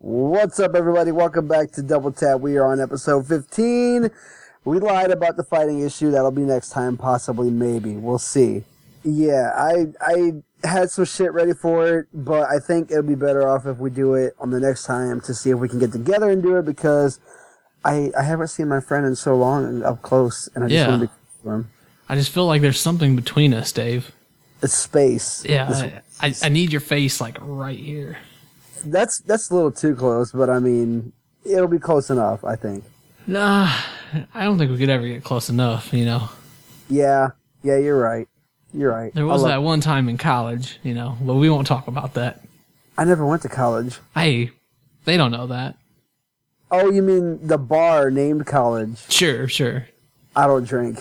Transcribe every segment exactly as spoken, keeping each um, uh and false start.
What's up, everybody? Welcome back to Double Tap. We are on episode fifteen. We lied about the fighting issue. That'll be next time, possibly, maybe. We'll see. Yeah, I I had some shit ready for it, but I think it'll be better off if we do it on the next time to see if we can get together and do it, because I I haven't seen my friend in so long up close, and I just yeah. want to be close to him. I just feel like there's something between us, Dave. It's space. Yeah, It's, I, I, I need your face, like, right here. That's that's a little too close, but I mean, it'll be close enough, I think. Nah, I don't think we could ever get close enough, you know. Yeah, yeah, you're right. You're right. There was love- that one time in college, you know, but we won't talk about that. I never went to college. Hey, they don't know that. Oh, you mean the bar named college? Sure, sure. I don't drink.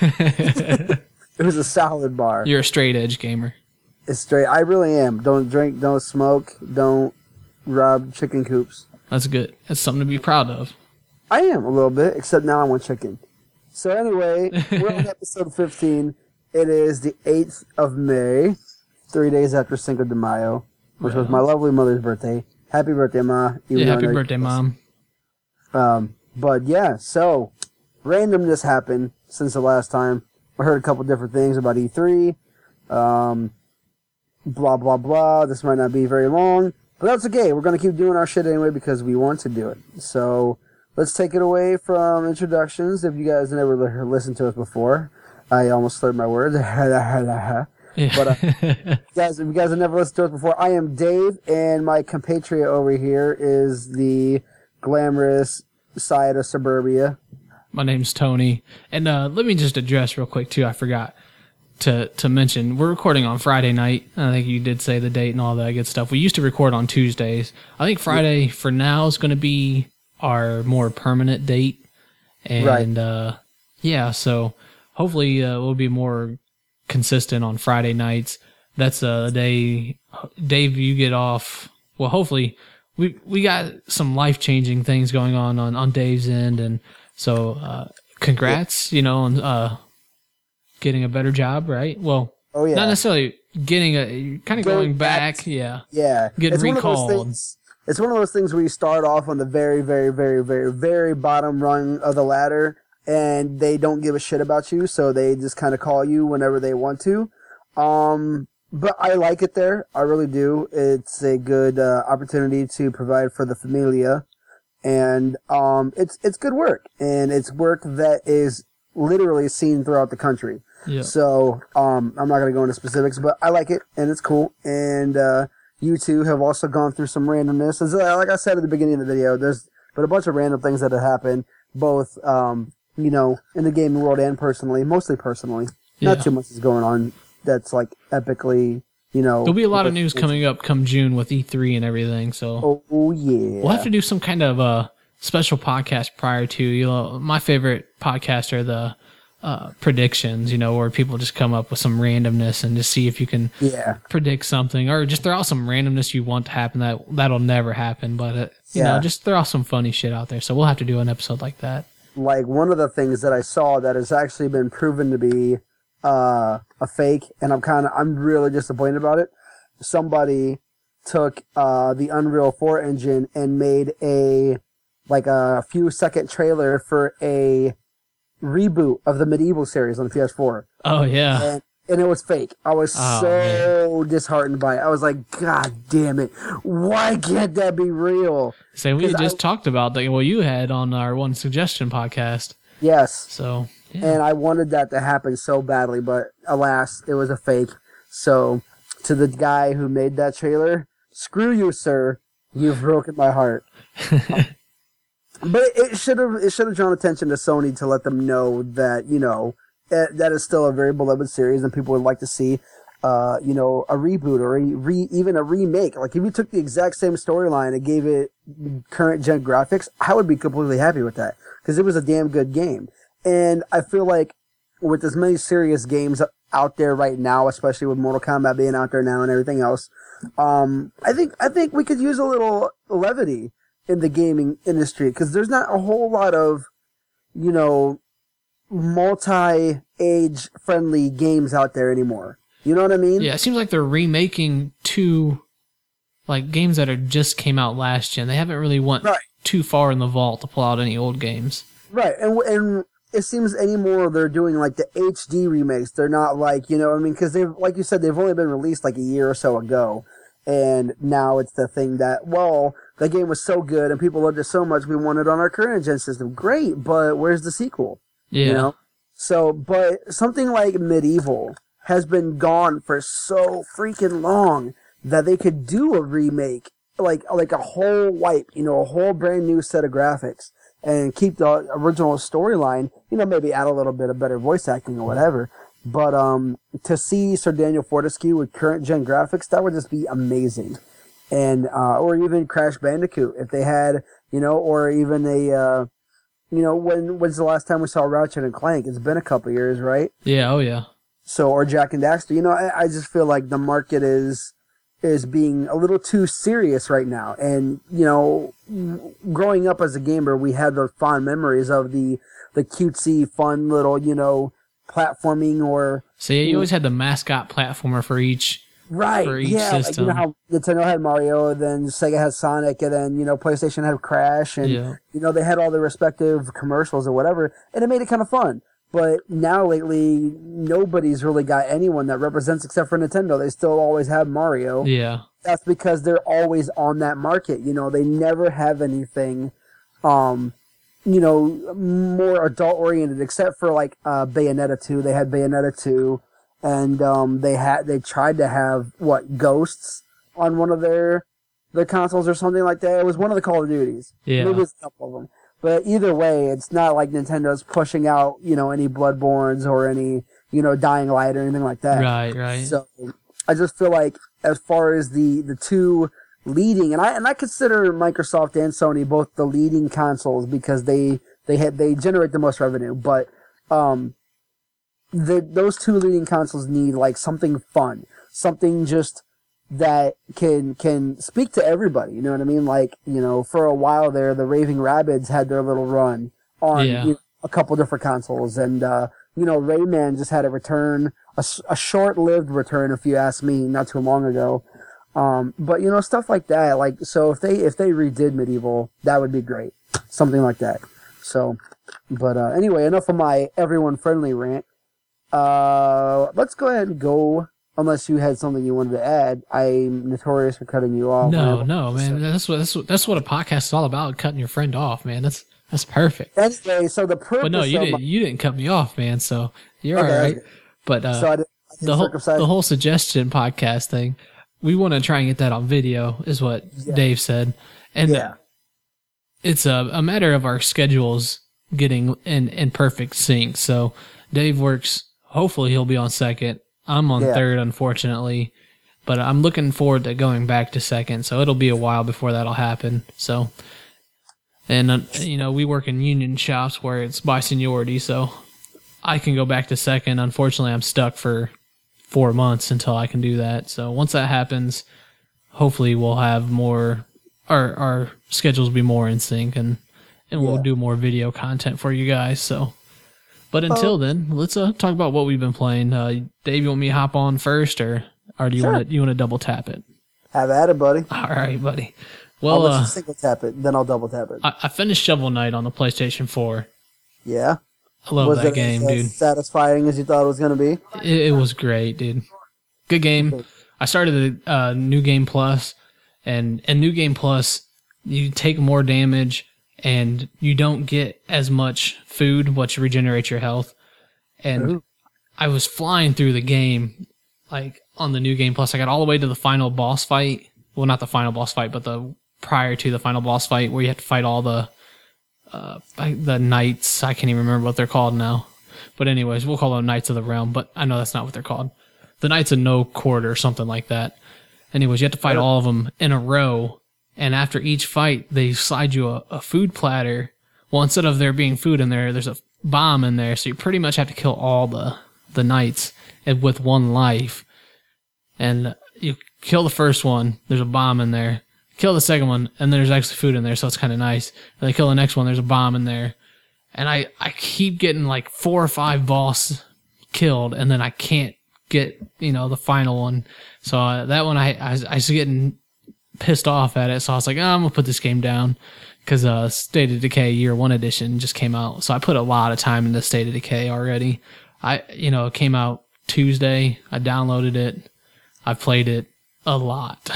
It was a salad bar. You're a straight edge gamer. It's straight. I really am. Don't drink, don't smoke, don't rob chicken coops. That's good. That's something to be proud of. I am a little bit, except now I want chicken. So anyway, we're on episode fifteen. It is the eighth of May, three days after Cinco de Mayo, which was my lovely mother's birthday. Happy birthday, Ma. Even Yeah, though I happy know birthday, you- Mom. Um, but yeah, so randomness happened since the last time. I heard a couple different things about E three. Um, blah, blah, blah. This might not be very long, but that's okay. We're going to keep doing our shit anyway because we want to do it. So let's take it away from introductions. If you guys never li- listened to us before, I almost slurred my words. Yeah. But uh, guys, if you guys have never listened to us before, I am Dave, and my compatriot over here is the glamorous side of suburbia. My name's Tony. And uh, let me just address real quick, too. I forgot to, to mention, we're recording on Friday night. I think you did say the date and all that good stuff. We used to record on Tuesdays. I think Friday, for now, is going to be our more permanent date. And, Right. uh, yeah, so hopefully uh, we'll be more consistent on Friday nights. That's a day, Dave, you get off. Well, hopefully, we we got some life-changing things going on on, on Dave's end, and so uh, congrats, you know, on uh, getting a better job, right? Well, Oh yeah, not necessarily getting a, kind of Going going back back, to- yeah. yeah. Get it's recalled. One of those things, it's one of those things where you start off on the very, very, very, very, very bottom rung of the ladder, and they don't give a shit about you, so they just kind of call you whenever they want to. Um, but I like it there. I really do. It's a good uh, opportunity to provide for the familia, and um, it's it's good work, and it's work that is literally seen throughout the country. Yeah. So um, I'm not going to go into specifics, but I like it, and it's cool. And uh, you two have also gone through some randomness. As, uh, like I said at the beginning of the video, there's been a bunch of random things that have happened, both um, you know, in the gaming world and personally, mostly personally. Not Yeah. too much is going on that's like epically, you know. There'll be a lot of news coming up come June with E three and everything, so Oh, oh yeah. we'll have to do some kind of uh, special podcast prior to, you know, my favorite podcast are the uh, predictions, you know, where people just come up with some randomness and just see if you can Yeah. predict something, or just throw out some randomness you want to happen that that'll never happen, but uh, you Yeah. know, just throw out some funny shit out there. So we'll have to do an episode like that. Like one of the things that I saw that has actually been proven to be uh, a fake, and I'm kind of I'm really disappointed about it. Somebody took uh, the Unreal four engine and made a like a few second trailer for a reboot of the Medieval series on the P S four, Oh yeah, and and it was fake. I was Oh, so disheartened by it. I was like, God damn it! Why can't that be real? so we 'cause just I- talked about that. Well, you had on our one suggestion podcast. Yes. So yeah. And I wanted that to happen so badly, but alas, it was a fake. So, to the guy who made that trailer, screw you, sir. You've broken my heart. But it should have it should have drawn attention to Sony to let them know that, you know, eh, that is still a very beloved series and people would like to see, uh, you know, a reboot or a re, even a remake. Like, if you took the exact same storyline and gave it current gen graphics, I would be completely happy with that because it was a damn good game. And I feel like with as many serious games out there right now, especially with Mortal Kombat being out there now and everything else, um, I think I think we could use a little levity in the gaming industry because there's not a whole lot of, you know, multi-age friendly games out there anymore. You know what I mean? Yeah, it seems like they're remaking two like games that are just came out last gen. They haven't really went Right. too far in the vault to pull out any old games. Right, and and it seems anymore they're doing like the H D remakes. They're not like, you know what I mean, because they've, like you said, they've only been released like a year or so ago, and now it's the thing that, well, the game was so good and people loved it so much we want it on our current gen system. Great, but where's the sequel? Yeah. You know? So, but something like Medieval has been gone for so freaking long that they could do a remake, like like a whole wipe, you know, a whole brand new set of graphics, and keep the original storyline, you know, maybe add a little bit of better voice acting or whatever. But um, to see Sir Daniel Fortescue with current gen graphics, that would just be amazing. And uh, or even Crash Bandicoot, if they had, you know, or even a, uh, you know, when when's the last time we saw Ratchet and Clank? It's been a couple years, right? Yeah, oh yeah. So, or Jack and Daxter, you know, I, I just feel like the market is is being a little too serious right now. And, you know, growing up as a gamer, we had the fond memories of the, the cutesy, fun little, you know, platforming or... So yeah, you always had the mascot platformer for each Right, for each yeah, system. like, you know how Nintendo had Mario, then Sega had Sonic, and then, you know, PlayStation had Crash, and, Yeah. you know, they had all the respective commercials or whatever, and it made it kind of fun. But now lately, nobody's really got anyone that represents except for Nintendo. They still always have Mario. Yeah. That's because they're always on that market. You know, they never have anything, um, you know, more adult oriented, except for like uh, Bayonetta two. They had Bayonetta two, and um, they had they tried to have what Ghosts on one of their their consoles or something like that. It was one of the Call of Duties. Yeah. Maybe it was a couple of them. But either way, it's not like Nintendo's pushing out, you know, any Bloodborns or any, you know, Dying Light or anything like that. Right, right. So I just feel like as far as the, the two leading, and I and I consider Microsoft and Sony both the leading consoles because they they had they generate the most revenue. But um, the those two leading consoles need like something fun, something just that can can speak to everybody. You know what I mean? Like, you know, for a while there, the Raving Rabbids had their little run on Yeah. you know, a couple different consoles, and uh, you know, Rayman just had a return, a, s- a short-lived return, if you ask me, not too long ago. Um, but you know, stuff like that. Like, so if they if they redid Medieval, that would be great. Something like that. So, but uh, anyway, enough of my everyone friendly rant. Uh, let's go ahead and go. Unless you had something you wanted to add, I'm notorious for cutting you off. No, whenever- no, man. That's what that's what that's what a podcast is all about. Cutting your friend off, man. That's that's perfect. Anyway, so the purpose. But no, you of didn't. my- You didn't cut me off, man. So you're Okay, all right. okay. But uh, so I didn't, I didn't the whole circumcise- the whole suggestion podcast thing, we want to try and get that on video, is what Yeah. Dave said, and Yeah. it's a, a matter of our schedules getting in in perfect sync. So Dave works. Hopefully, he'll be on second. I'm on Yeah. third, unfortunately, but I'm looking forward to going back to second. So it'll be a while before that'll happen. So, and uh, you know, we work in union shops where it's by seniority, so I can go back to second. Unfortunately, I'm stuck for four months until I can do that. So once that happens, hopefully we'll have more. Our our schedules will be more in sync, and and we'll Yeah. do more video content for you guys. So. But until Oh. then, let's uh, talk about what we've been playing. Uh, Dave, you want me to hop on first, or or do you Sure. want to you want to double tap it? Have at it, buddy. All right, buddy. I'll Well, let uh, you single tap it, then I'll double tap it. I, I finished Shovel Knight on the PlayStation four. Yeah. I love was that it game, as, dude. as satisfying as you thought it was going to be? It, it was great, dude. Good game. I started the uh, New Game Plus, and in New Game Plus, you take more damage, and you don't get as much food, which regenerates your health. And Ooh. I was flying through the game, like on the New Game Plus. I got all the way to the final boss fight. Well, not the final boss fight, but the prior to the final boss fight, where you have to fight all the uh, the knights. I can't even remember what they're called now. But anyways, we'll call them Knights of the Realm. But I know that's not what they're called. The Knights of No Quarter or something like that. Anyways, you have to fight all of them in a row. And after each fight, they slide you a, a food platter. Well, instead of there being food in there, there's a bomb in there. So you pretty much have to kill all the, the knights and with one life. And you kill the first one, there's a bomb in there. Kill the second one, and there's actually food in there, so it's kind of nice. And they kill the next one, there's a bomb in there. And I, I keep getting like four or five boss killed, and then I can't get, you know, the final one. So uh, that one, I, I, was, I was getting pissed off at it, so I was like, oh, I'm gonna put this game down because uh, State of Decay Year One Edition just came out, so I put a lot of time into State of Decay already. I, you know, it came out Tuesday. I downloaded it. I played it a lot.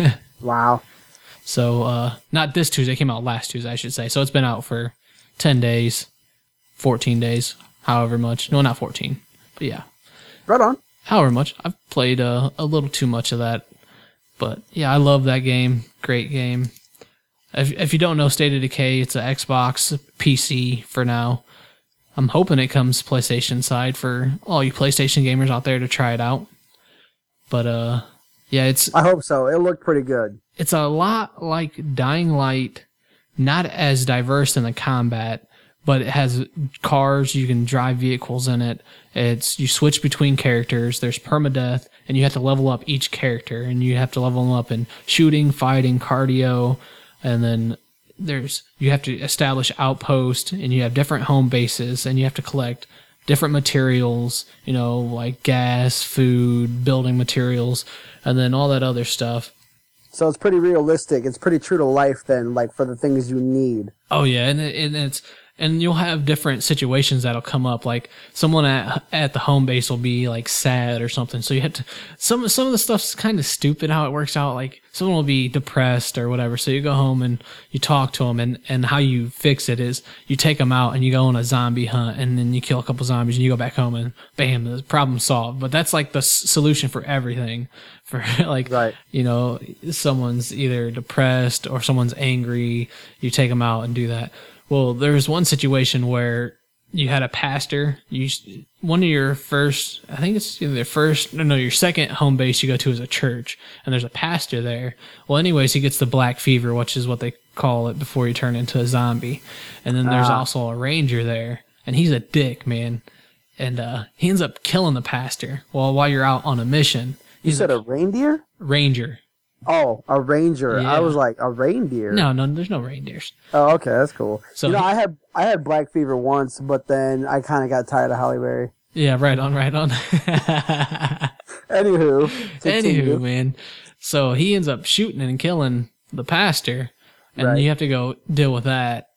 Wow. So, uh, not this Tuesday. It came out last Tuesday, I should say. So it's been out for ten days, fourteen days, however much. No, not fourteen, but yeah. Right on. However much. I've played uh, a little too much of that. But yeah, I love that game. Great game. If, if you don't know State of Decay, it's an Xbox, P C for now. I'm hoping it comes PlayStation side for all you PlayStation gamers out there to try it out. But uh, yeah, it's I hope so. It looked pretty good. It's a lot like Dying Light, not as diverse in the combat, but it has cars, you can drive vehicles in it. It's you switch between characters, there's permadeath, and you have to level up each character, and you have to level them up in shooting, fighting, cardio, and then there's you have to establish outposts, and you have different home bases, and you have to collect different materials, you know, like gas, food, building materials, and then all that other stuff. So it's pretty realistic. It's pretty true to life then, like for the things you need. Oh yeah, and, it, and it's and you'll have different situations that'll come up. Like someone at at the home base will be like sad or something. So you have to some some of the stuff's kind of stupid how it works out. Like someone will be depressed or whatever. So you go home and you talk to them, and and how you fix it is you take them out and you go on a zombie hunt, and then you kill a couple zombies and you go back home and bam, the problem solved. But that's like the s- solution for everything. For like, right. You know, someone's either depressed or someone's angry. You take them out and do that. Well, there was one situation where you had a pastor. You one of your first, I think it's either first, no, no, your second home base you go to is a church, and there's a pastor there. Well, anyways, he gets the black fever, which is what they call it before you turn into a zombie. And then there's Ah. also a ranger there, and he's a dick, man. And uh, he ends up killing the pastor. Well, while you're out on a mission. You said a reindeer? Ranger. Oh, a ranger. Yeah. I was like, a reindeer? No, no, there's no reindeers. Oh, okay, that's cool. So you know, he- I had I had black fever once, but then I kind of got tired of Halle Berry. Yeah, right on, right on. Anywho, continue. Anywho, man. So he ends up shooting and killing the pastor, and Right. you have to go deal with that.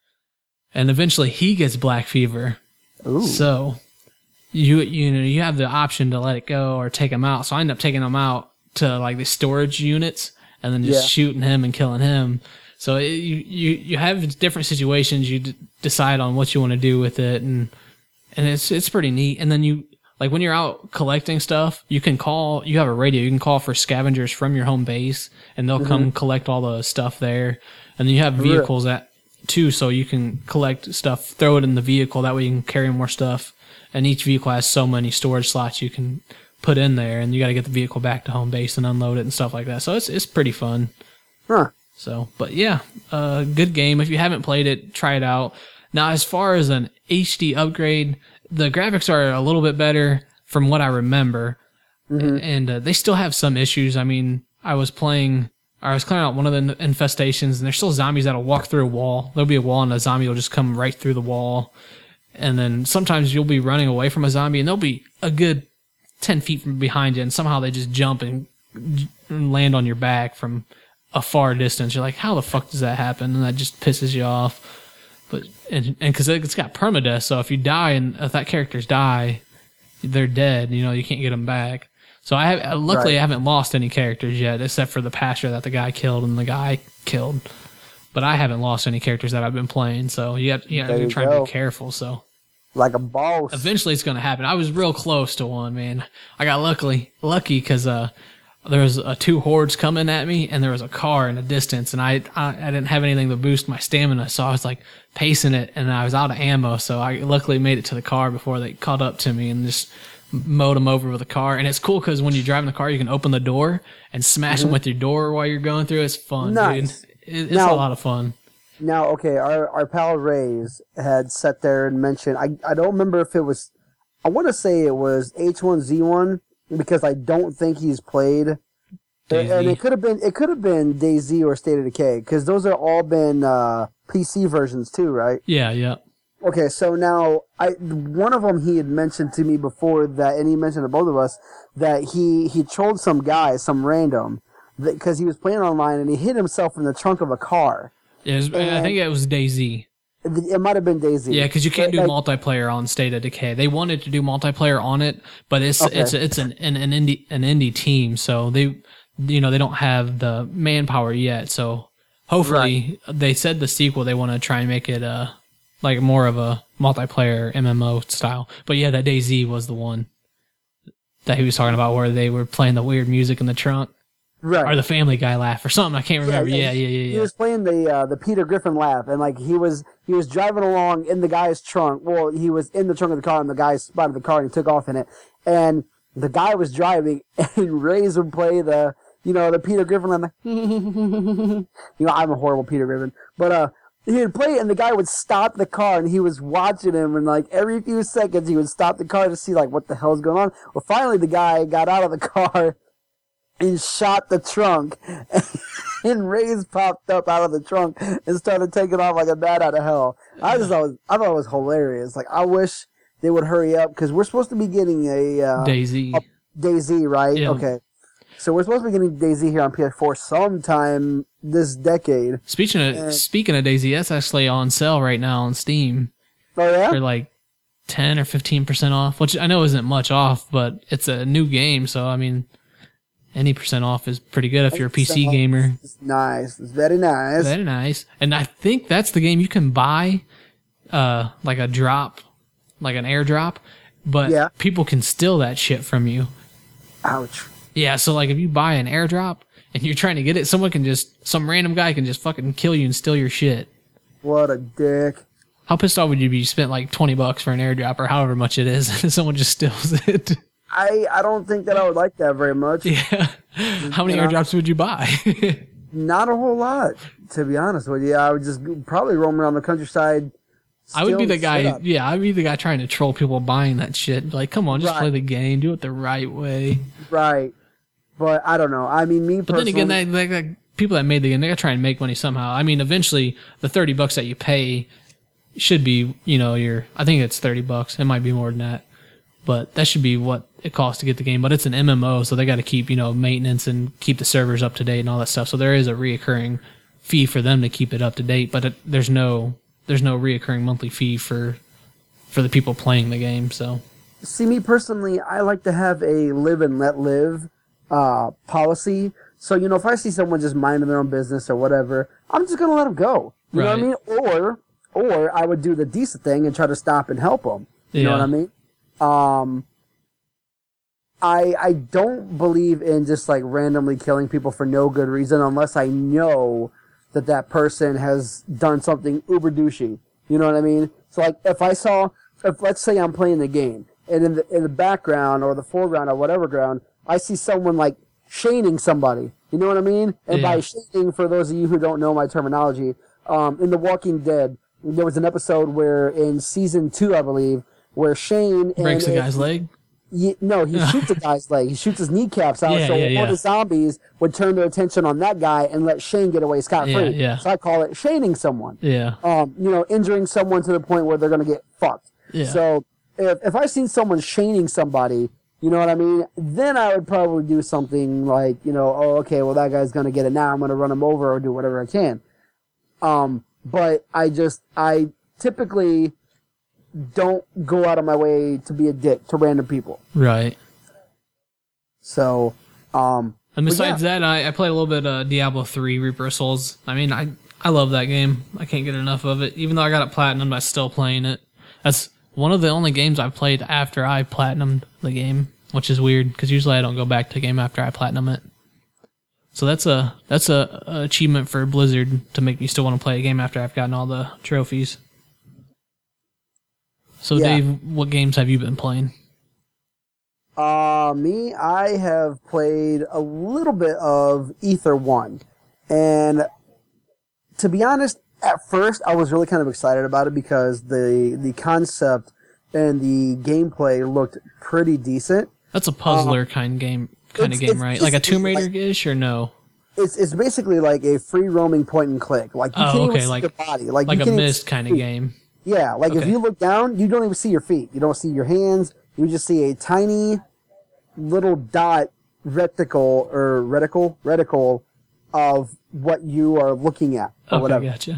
And eventually he gets black fever. Ooh. So you you know you have the option to let it go or take him out. So I end up taking him out to like the storage units and then just Yeah. shooting him and killing him. So it, you you you have different situations. You d- decide on what you want to do with it, and and it's it's pretty neat. And then you like when you're out collecting stuff, you can call. You have a radio. You can call for scavengers from your home base, and they'll come collect all the stuff there. And then you have vehicles that too, so you can collect stuff, throw it in the vehicle. That way you can carry more stuff. And each vehicle has so many storage slots you can put in there, and you got to get the vehicle back to home base and unload it and stuff like that. So it's it's pretty fun. Huh. So, but yeah, uh, good game. If you haven't played it, try it out. Now, as far as an H D upgrade, the graphics are a little bit better from what I remember, Mm-hmm. and uh, they still have some issues. I mean, I was playing, I was clearing out one of the infestations, and there's still zombies that'll walk through a wall. There'll be a wall, and a zombie will just come right through the wall. And then sometimes you'll be running away from a zombie, and they'll be a good ten feet from behind you, and somehow they just jump and and land on your back from a far distance. You're like, how the fuck does that happen? And that just pisses you off. But and and because it's got permadeath, so if you die and if that characters die, they're dead. You know, you can't get them back. So I have, luckily Right. I haven't lost any characters yet, except for the pastor that the guy killed and the guy killed. But I haven't lost any characters that I've been playing. So you have, you have There to you try and go. be careful. So Like a boss. eventually it's going to happen. I was real close to one, man. I got luckily lucky because uh, there was uh, two hordes coming at me, and there was a car in the distance, and I, I I didn't have anything to boost my stamina, so I was like pacing it, and I was out of ammo. So I luckily made it to the car before they caught up to me and just mowed them over with the car. And it's cool because when you're driving the car, you can open the door and smash them with your door while you're going through. It's fun, Nice. dude. It, it's Now- a lot of fun. Now, okay, our, our pal Rays had sat there and mentioned, I, I don't remember if it was, I want to say it was H one Z one, because I don't think he's played. And, and DayZ. it could have been, it could have been DayZ or State of Decay, because those are all been uh, P C versions too, right? Yeah, yeah. Okay, so now, I one of them he had mentioned to me before that, and he mentioned to both of us, that he, he trolled some guy, some random, because he was playing online and he hit himself in the trunk of a car. It was, I think it was DayZ. It might have been DayZ. Yeah, because you can't But, do like, multiplayer on State of Decay. They wanted to do multiplayer on it, but it's Okay. it's it's an, an an indie an indie team, so they you know they don't have the manpower yet. So hopefully they said the sequel they want to try and make it uh like more of a multiplayer M M O style. But yeah, that DayZ was the one that he was talking about where they were playing the weird music in the trunk. right. Or the Family Guy laugh or something. I can't remember. Yeah, yeah, yeah, He yeah. was playing the uh, the Peter Griffin laugh, and like he was he was driving along in the guy's trunk. Well, he was in the trunk of the car, and the guy spotted the car and he took off in it. And the guy was driving, and Ray's would play the you know the Peter Griffin laugh. you know I'm a horrible Peter Griffin, but uh. He would play it, and the guy would stop the car, and he was watching him, and like every few seconds, he would stop the car to see like what the hell's going on. Well, finally, the guy got out of the car and shot the trunk, and Ray's popped up out of the trunk and started taking off like a bat out of hell. I just thought it was, I thought it was hilarious. Like I wish they would hurry up because we're supposed to be getting a uh, DayZ. a DayZ, right? Yeah. Okay, so we're supposed to be getting DayZ here on P S four sometime this decade. Speaking of Uh, speaking of DayZ, that's actually on sale right now on Steam Oh yeah. for like ten or fifteen percent off, which I know isn't much off, but it's a new game, so I mean, any percent off is pretty good if you're a P C gamer. It's nice. It's very nice. Very nice. And I think that's the game you can buy, uh, like a drop, like an airdrop, but Yeah. people can steal that shit from you. Ouch. Yeah, so like if you buy an airdrop and you're trying to get it, someone can just, some random guy can just fucking kill you and steal your shit. What a dick. How pissed off would you be? You spent like twenty bucks for an airdrop or however much it is, and someone just steals it. I, I don't think that I would like that very much. Yeah. How many You know? airdrops would you buy? Not a whole lot, to be honest with you. I would just probably roam around the countryside. I would be stealing the shit guy, up. yeah, I'd be the guy trying to troll people buying that shit. Like, come on, just Right. play the game, do it the right way. Right. But I don't know. I mean, me But then personally. again, that, like, like, people that made the game, they gotta try and make money somehow. I mean, eventually, the thirty bucks that you pay should be, you know, your, I think it's thirty bucks. It might be more than that. But that should be what it costs to get the game. But it's an M M O, so they gotta keep, you know, maintenance and keep the servers up to date and all that stuff. So there is a reoccurring fee for them to keep it up to date, but it, there's no, there's no reoccurring monthly fee for, for the people playing the game, so. See, me personally, I like to have a live and let live uh, policy. So, you know, if I see someone just minding their own business or whatever, I'm just going to let them go. You know what I Right. mean? Or, or I would do the decent thing and try to stop and help them. You know Yeah. what I mean? Um, I, I don't believe in just like randomly killing people for no good reason unless I know that that person has done something uber douchey. You know what I mean? So like if I saw, if let's say I'm playing the game and in the in the background or the foreground or whatever ground, I see someone like shaning somebody. You know what I mean? And by Yeah. shaning, for those of you who don't know my terminology, um, in The Walking Dead, there was an episode where in season two, I believe, where Shane Breaks and the guy's leg? Ye- no, he shoots a guy's leg. He shoots his kneecaps out, Yeah, so yeah, all yeah. the zombies would turn their attention on that guy and let Shane get away scot free. Yeah, yeah. So I call it shaning someone. Yeah. Um, you know, injuring someone to the point where they're going to get fucked. Yeah. So if if I seen someone shaning somebody, you know what I mean, then I would probably do something like, you know, oh, okay, well that guy's going to get it now. I'm going to run him over or do whatever I can. Um, but I just I typically don't go out of my way to be a dick to random people. Right. So, um, And but besides yeah. that, I, I played a little bit of Diablo three, Reaper of Souls. I mean, I I love that game. I can't get enough of it. Even though I got it platinum, I'm still playing it. That's one of the only games I've played after I platinumed the game, which is weird because usually I don't go back to the game after I platinum it. So that's a that's a, a achievement for Blizzard to make me still want to play a game after I've gotten all the trophies. So Yeah. Dave, what games have you been playing? Uh, me, I have played a little bit of Ether one. And to be honest, at first I was really kind of excited about it because the the concept and the gameplay looked pretty decent. That's a puzzler kind game kind of it's- game, it's right? Like a basically Tomb like- Raider-ish or no? It's it's basically like a free roaming point and click. Like you Oh, can't even okay, see like- your body. Like, Like you a can't even Myst see kind your of feet. game. Yeah, like if Okay. you look down, you don't even see your feet. You don't see your hands. You just see a tiny little dot reticle or reticle reticle of what you are looking at or Okay, whatever. gotcha.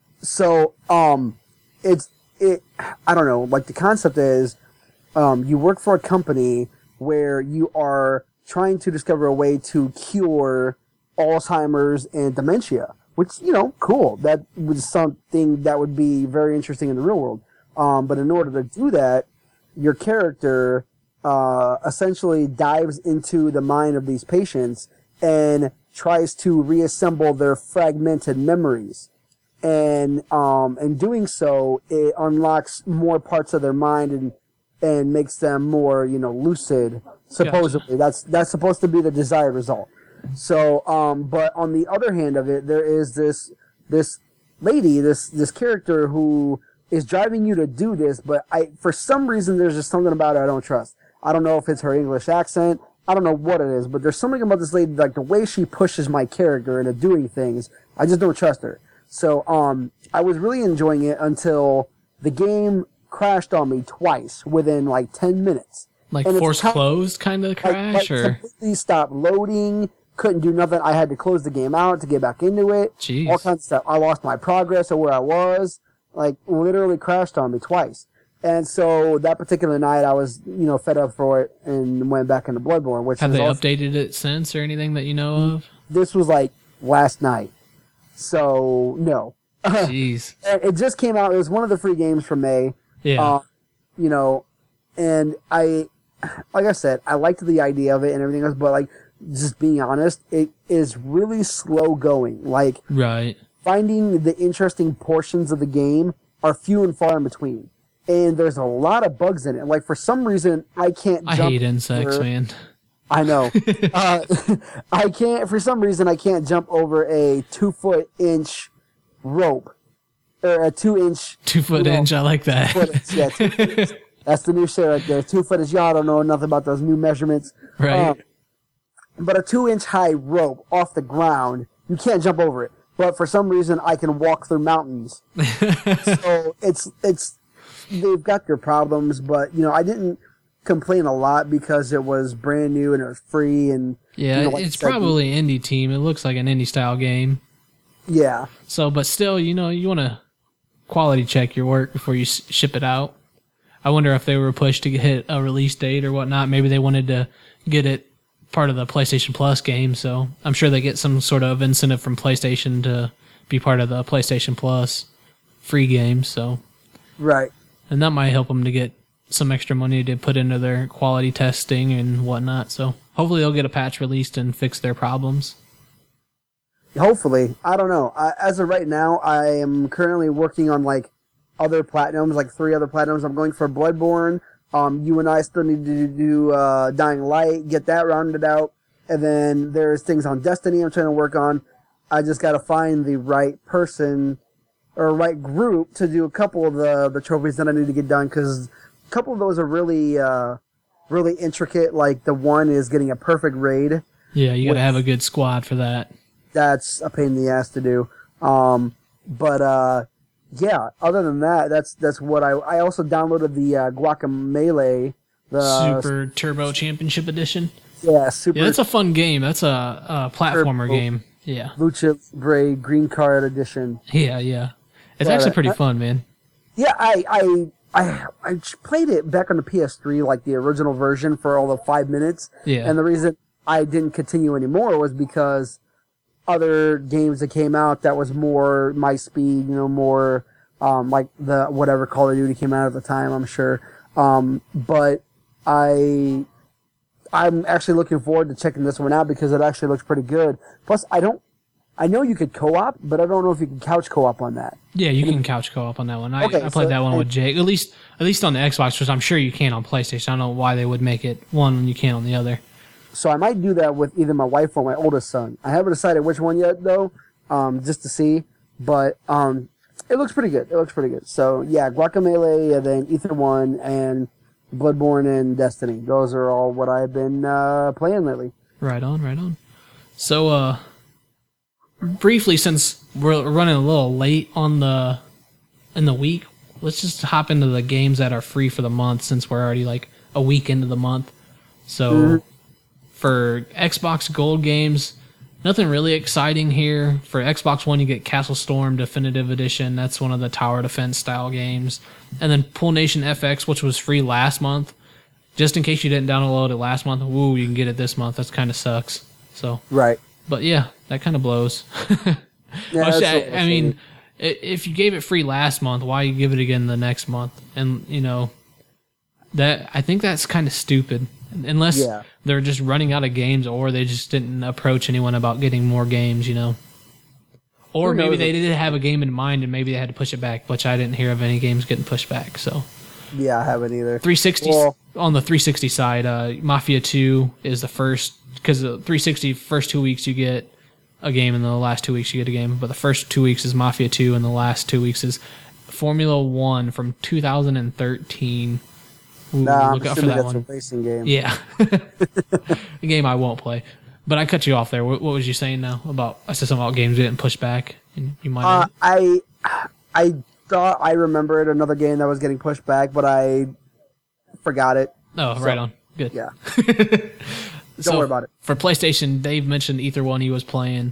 So um, it's it. I don't know. Like the concept is, um, you work for a company where you are trying to discover a way to cure Alzheimer's and dementia. Which, you know, cool. That was something that would be very interesting in the real world. Um, but in order to do that, your character uh, essentially dives into the mind of these patients and tries to reassemble their fragmented memories. And um, in doing so, it unlocks more parts of their mind and and makes them more, you know, lucid. Supposedly, gotcha. that's that's supposed to be the desired result. So, um, but on the other hand of it, there is this this lady, this this character who is driving you to do this, but I for some reason there's just something about her I don't trust. I don't know if it's her English accent. I don't know what it is, but there's something about this lady, like the way she pushes my character into doing things. I just don't trust her. So, um, I was really enjoying it until the game crashed on me twice within like ten minutes. Like and force closed kind of crash, like, like or completely stopped loading. Couldn't do nothing. I had to close the game out to get back into it. Jeez. All kinds of stuff. I lost my progress or where I was. Like, literally crashed on me twice. And so that particular night, I was, you know, fed up for it and went back into Bloodborne. Which have they also, updated it since or anything that you know of? This was like last night. So, no. Jeez. It just came out. It was one of the free games from May. Yeah. Uh, you know, and I, like I said, I liked the idea of it and everything else, but like, just being honest, it is really slow going. Like, right. Finding the interesting portions of the game are few and far in between. And there's a lot of bugs in it. Like, for some reason, I can't I jump hate insects, over, man. I know. uh, I can't, for some reason, I can't jump over a two foot inch rope. Or a two inch. Two foot rope. Inch, I like that. Two foot, yeah, two foot That's the new shit right there. Two foot is, y'all don't know nothing about those new measurements. Right. Um, but a two inch high rope off the ground, you can't jump over it. But for some reason, I can walk through mountains. So it's, it's, they've got their problems, but, you know, I didn't complain a lot because it was brand new and it was free. And yeah, you know, like it's probably an indie team. It looks like an indie style game. Yeah. So, but still, you know, you want to quality check your work before you s- ship it out. I wonder if they were pushed to hit a release date or whatnot. Maybe they wanted to get it part of the PlayStation Plus game, so I'm sure they get some sort of incentive from PlayStation to be part of the PlayStation Plus free game. So, right, and that might help them to get some extra money to put into their quality testing and whatnot. So, hopefully, they'll get a patch released and fix their problems. Hopefully, I don't know. I, as of right now, I am currently working on like other platinums, like three other platinums. I'm going for Bloodborne. Um, you and I still need to do uh, Dying Light, get that rounded out, and then there's things on Destiny I'm trying to work on. I just got to find the right person or right group to do a couple of the the trophies that I need to get done, because a couple of those are really uh, really intricate. Like the one is getting a perfect raid. Yeah, you got to have a good squad for that. That's a pain in the ass to do. Um, but uh, yeah, other than that, that's that's what I I also downloaded the uh, Guacamelee, the Super Turbo Championship Edition. Yeah, super. Yeah, that's a fun game. That's a, a platformer Turbo, game. Yeah. Lucha Libre Green Card Edition. Yeah, yeah. It's yeah, actually pretty I, fun, man. Yeah, I, I I I played it back on the P S three, like the original version, for all the five minutes. Yeah. And the reason I didn't continue anymore was because other games that came out that was more my speed, you know, more um, like the whatever Call of Duty came out at the time, I'm sure. Um, but I, I'm actually looking forward to checking this one out because it actually looks pretty good. Plus, I don't, I know you could co-op, but I don't know if you can couch co-op on that. Yeah, you can couch co-op on that one. I, Okay, I played so- that one and- with Jake. At least, at least on the Xbox, which I'm sure you can on PlayStation. I don't know why they would make it one when you can on the other. So I might do that with either my wife or my oldest son. I haven't decided which one yet, though, um, just to see. But um, it looks pretty good. It looks pretty good. So yeah, Guacamelee, and then Ether One, and Bloodborne, and Destiny. Those are all what I've been uh, playing lately. Right on, right on. So, uh, briefly, since we're running a little late on the in the week, let's just hop into the games that are free for the month, since we're already like a week into the month. So, Mhm. for Xbox Gold games, nothing really exciting here. For Xbox One, you get Castle Storm Definitive Edition. That's one of the tower defense style games. And then Pool Nation F X, which was free last month. Just in case you didn't download it last month, woo, you can get it this month. That kind of sucks. So right. But yeah, that kind of blows. Yeah, Well, that's I, what I I'm mean, i- if you gave it free last month, why you give it again the next month? And you know, that I think that's kind of stupid. Unless Yeah. they're just running out of games, or they just didn't approach anyone about getting more games, you know. Or Who maybe knows they if- didn't have a game in mind, and maybe they had to push it back, which I didn't hear of any games getting pushed back. So Yeah, I haven't either. three sixty Well- on the three sixty side, uh, Mafia two is the first, because the three sixty first two weeks you get a game, and the last two weeks you get a game. But the first two weeks is Mafia two, and the last two weeks is Formula One from two thousand thirteen. Ooh, Nah, I'm look out for assuming that that's one. a racing game. Yeah, a game I won't play. But I cut you off there. What, what was you saying now about? I said something about games getting pushed back, and you might. Uh, have I I thought I remembered another game that was getting pushed back, but I forgot it. oh, so- right on. Good. Yeah. Don't worry about it. For PlayStation, Dave mentioned Ether One he was playing.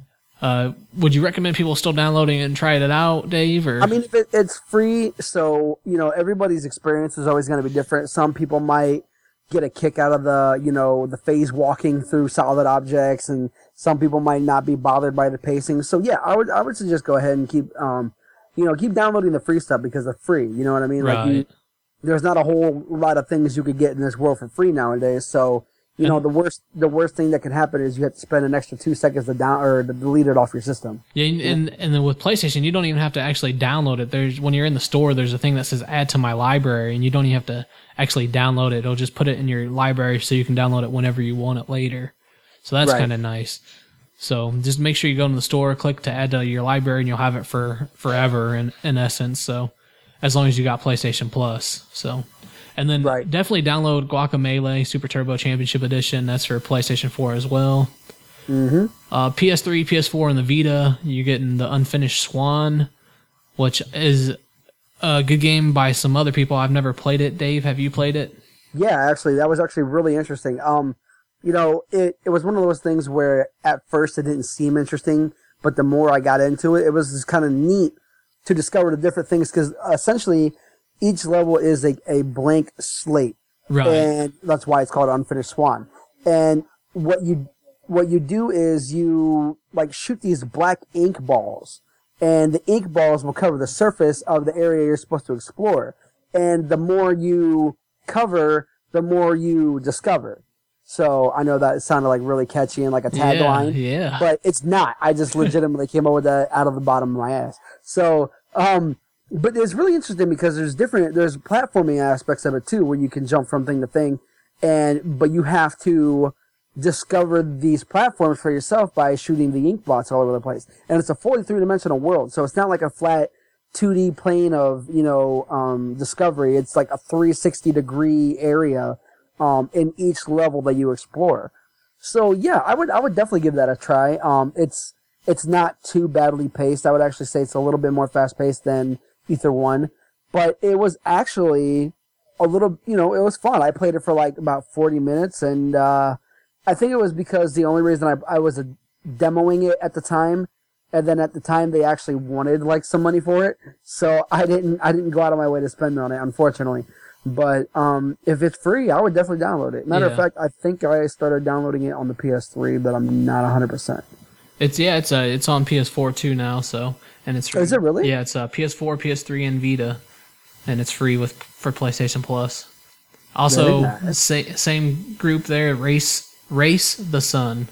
Uh, would you recommend people still downloading it and trying it out, Dave? Or I mean, if it, it's free, so you know everybody's experience is always going to be different. Some people might get a kick out of the you know the phase walking through solid objects, and some people might not be bothered by the pacing. So yeah, I would I would suggest go ahead and keep um you know keep downloading the free stuff because they're free. You know what I mean? Like you, Right. there's not a whole lot of things you could get in this world for free nowadays. So you know the worst the worst thing that can happen is you have to spend an extra two seconds to down or to delete it off your system. yeah, and, and and then with PlayStation, you don't even have to actually download it. There's when you're in the store, there's a thing that says "Add to my library," and you don't even have to actually download it. It'll just put it in your library so you can download it whenever you want it later. So that's Right. kind of nice. So just make sure you go to the store, click to add to your library, and you'll have it for forever. In in essence, so as long as you got PlayStation Plus, so. And then Right. definitely download Guacamelee Super Turbo Championship Edition. That's for PlayStation four as well. Mm-hmm. Uh, P S three, P S four, and the Vita, you're getting the Unfinished Swan, which is a good game by some other people. I've never played it. Dave, have you played it? Yeah, actually, that was actually really interesting. Um, you know, it, it was one of those things where at first it didn't seem interesting, but the more I got into it, it was just kind of neat to discover the different things because essentially each level is a, a blank slate. Right. And that's why it's called Unfinished Swan. And what you what you do is you like shoot these black ink balls, and the ink balls will cover the surface of the area you're supposed to explore. And the more you cover, the more you discover. So I know that it sounded like really catchy and like a tagline, Yeah, yeah. but it's not. I just legitimately came up with that out of the bottom of my ass. So, um, but it's really interesting because there's different, there's platforming aspects of it too, where you can jump from thing to thing, and but you have to discover these platforms for yourself by shooting the ink blots all over the place. And it's a forty-three dimensional world, so it's not like a flat two D plane of you know um, discovery. It's like a three hundred sixty degree area um, in each level that you explore. So yeah, I would I would definitely give that a try. Um, it's it's not too badly paced. I would actually say it's a little bit more fast paced than Ether One, but it was actually a little, you know, it was fun. I played it for like about forty minutes, and uh, I think it was because the only reason I I was a, demoing it at the time, and then at the time they actually wanted like some money for it, so I didn't I didn't go out of my way to spend on it, unfortunately. But um, if it's free, I would definitely download it. Matter of Yeah. fact, I think I started downloading it on the P S three, but I'm not one hundred percent. It's yeah, it's uh, it's on P S four too now. So and it's free. Is it really? Yeah, it's uh, P S four, P S three, and Vita, and it's free with for PlayStation Plus. Also, Very nice. sa- same group there. Race Race the Sun.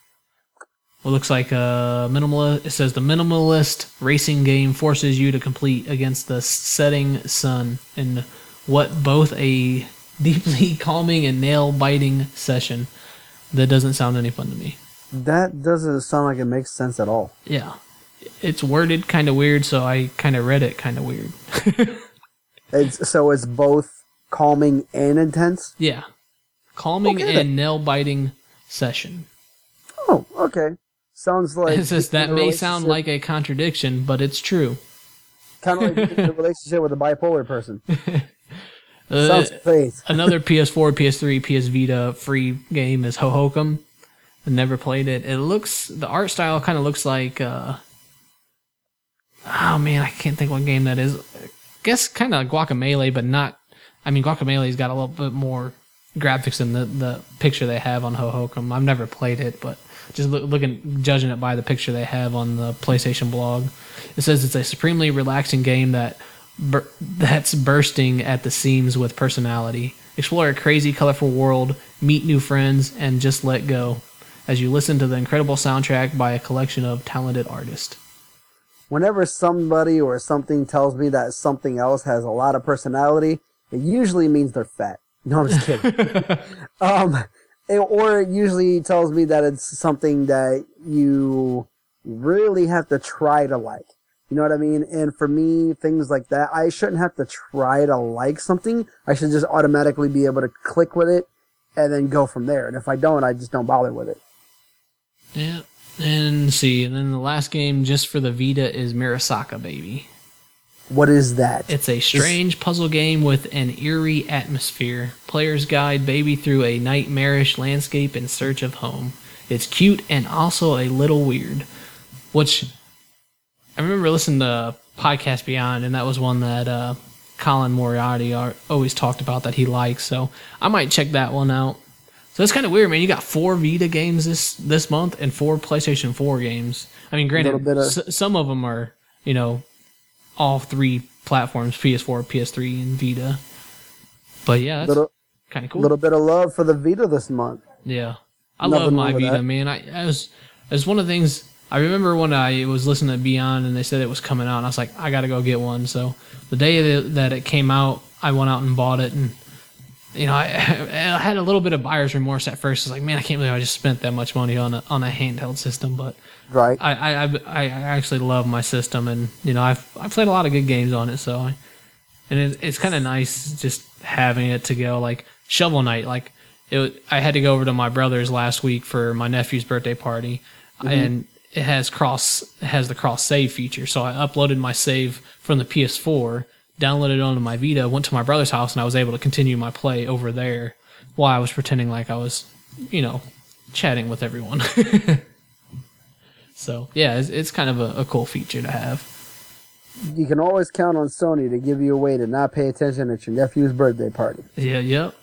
It looks like a minimalist. It says the minimalist racing game forces you to complete against the setting sun in what both a deeply calming and nail biting session. That doesn't sound any fun to me. That doesn't sound like it makes sense at all. Yeah. It's worded kind of weird, so I kind of read it kind of weird. It's so it's both calming and intense. Yeah. Calming Okay, then. and nail biting session. Oh, okay. Sounds like It says that the may sound relationship- like a contradiction, but it's true. kind of like the relationship with a bipolar person. Uh, Sounds great. Another P S four, P S three, P S Vita free game is Hohokum. I never played it. It looks, the art style kind of looks like, uh, oh man, I can't think what game that is. I guess kind of Guacamelee, but not, I mean, Guacamelee's got a little bit more graphics than the, the picture they have on Hohokum. I've never played it, but just look, looking, judging it by the picture they have on the PlayStation blog. It says it's a supremely relaxing game that bur- that's bursting at the seams with personality. Explore a crazy, colorful world, meet new friends, and just let go as you listen to the incredible soundtrack by a collection of talented artists. Whenever somebody or something tells me that something else has a lot of personality, it usually means they're fat. No, I'm just kidding. um, it, or it usually tells me that it's something that you really have to try to like. You know what I mean? And for me, things like that, I shouldn't have to try to like something. I should just automatically be able to click with it and then go from there. And if I don't, I just don't bother with it. Yeah. And let's see, and then the last game just for the Vita is Mirasaka Baby. What is that? It's a strange it's... puzzle game with an eerie atmosphere. Players guide Baby through a nightmarish landscape in search of home. It's cute and also a little weird. Which, I remember listening to Podcast Beyond, and that was one that uh, Colin Moriarty always talked about that he likes, so I might check that one out. So that's kind of weird, man. You got four Vita games this this month and four PlayStation four games. I mean, granted, of... s- some of them are, you know, all three platforms, P S four, P S three, and Vita. But yeah, that's kind of cool. A little bit of love for the Vita this month. Yeah. I Nothing love my Vita, that. man. I, I was, it was one of the things, I remember when I was listening to Beyond and they said it was coming out, and I was like, I got to go get one. So the day that it came out, I went out and bought it, and you know, I, I had a little bit of buyer's remorse at first. I was like, man, I can't believe I just spent that much money on a on a handheld system. But right, I I, I, I actually love my system, and you know, I've I've played a lot of good games on it. So, I, and it, it's kind of nice just having it to go. Like Shovel Knight, like it, I had to go over to my brother's last week for my nephew's birthday party, mm-hmm. and it has cross it has the cross save feature. So I uploaded my save from the P S four. Downloaded it onto my Vita, went to my brother's house, and I was able to continue my play over there while I was pretending like I was, you know, chatting with everyone. So, yeah, it's, it's kind of a, a cool feature to have. You can always count on Sony to give you a way to not pay attention at your nephew's birthday party. Yeah, yep.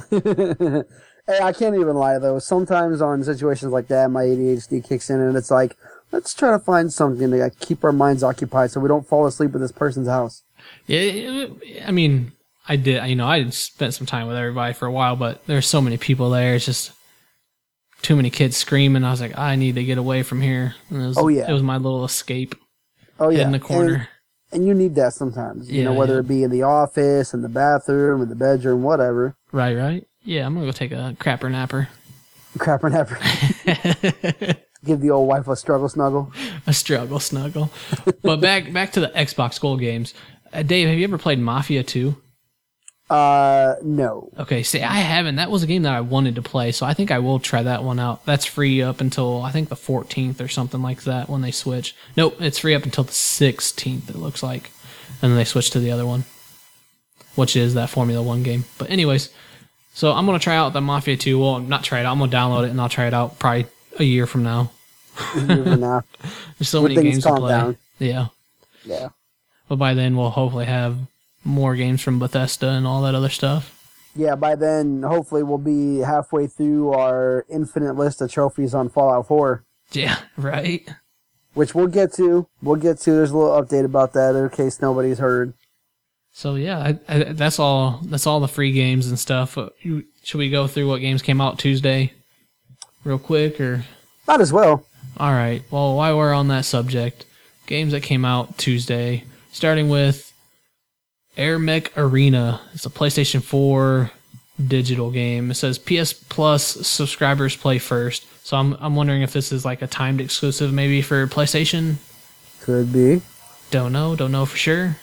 Hey, I can't even lie, though. Sometimes on situations like that, my A D H D kicks in, and it's like, let's try to find something to keep our minds occupied so we don't fall asleep at this person's house. Yeah, I mean, I did, you know, I spent some time with everybody for a while, but there's so many people there. It's just too many kids screaming. I was like, I need to get away from here. And it was, oh, yeah. It was my little escape. Oh, yeah. In the corner. And, and you need that sometimes, you yeah, know, whether yeah. it be in the office, in the bathroom, in the bedroom, whatever. Right, right. Yeah, I'm going to go take a crapper napper. Crapper napper. Give the old wife a struggle snuggle. A struggle snuggle. But back back to the Xbox Gold games. Uh, Dave, have you ever played Mafia two? Uh, no. Okay, see, I haven't. That was a game that I wanted to play, so I think I will try that one out. That's free up until, I think, the fourteenth or something like that when they switch. Nope, it's free up until the sixteenth, it looks like. And then they switch to the other one, which is that Formula One game. But anyways, so I'm going to try out the Mafia two. Well, not try it out. I'm going to download it, and I'll try it out probably a year from now. A year from now. There's so when many games to play. Down. Yeah. Yeah. But by then, we'll hopefully have more games from Bethesda and all that other stuff. Yeah, by then, hopefully, we'll be halfway through our infinite list of trophies on Fallout four. Yeah, right. Which we'll get to. We'll get to. There's a little update about that in case nobody's heard. So, yeah, I, I, that's all That's all the free games and stuff. Uh, you, should we go through what games came out Tuesday real quick? Or Might as well. All right. Well, while we're on that subject, games that came out Tuesday, starting with Air Mech Arena. It's a PlayStation four digital game. It says P S Plus subscribers play first. So I'm I'm wondering if this is like a timed exclusive maybe for PlayStation. Could be. Don't know. Don't know for sure.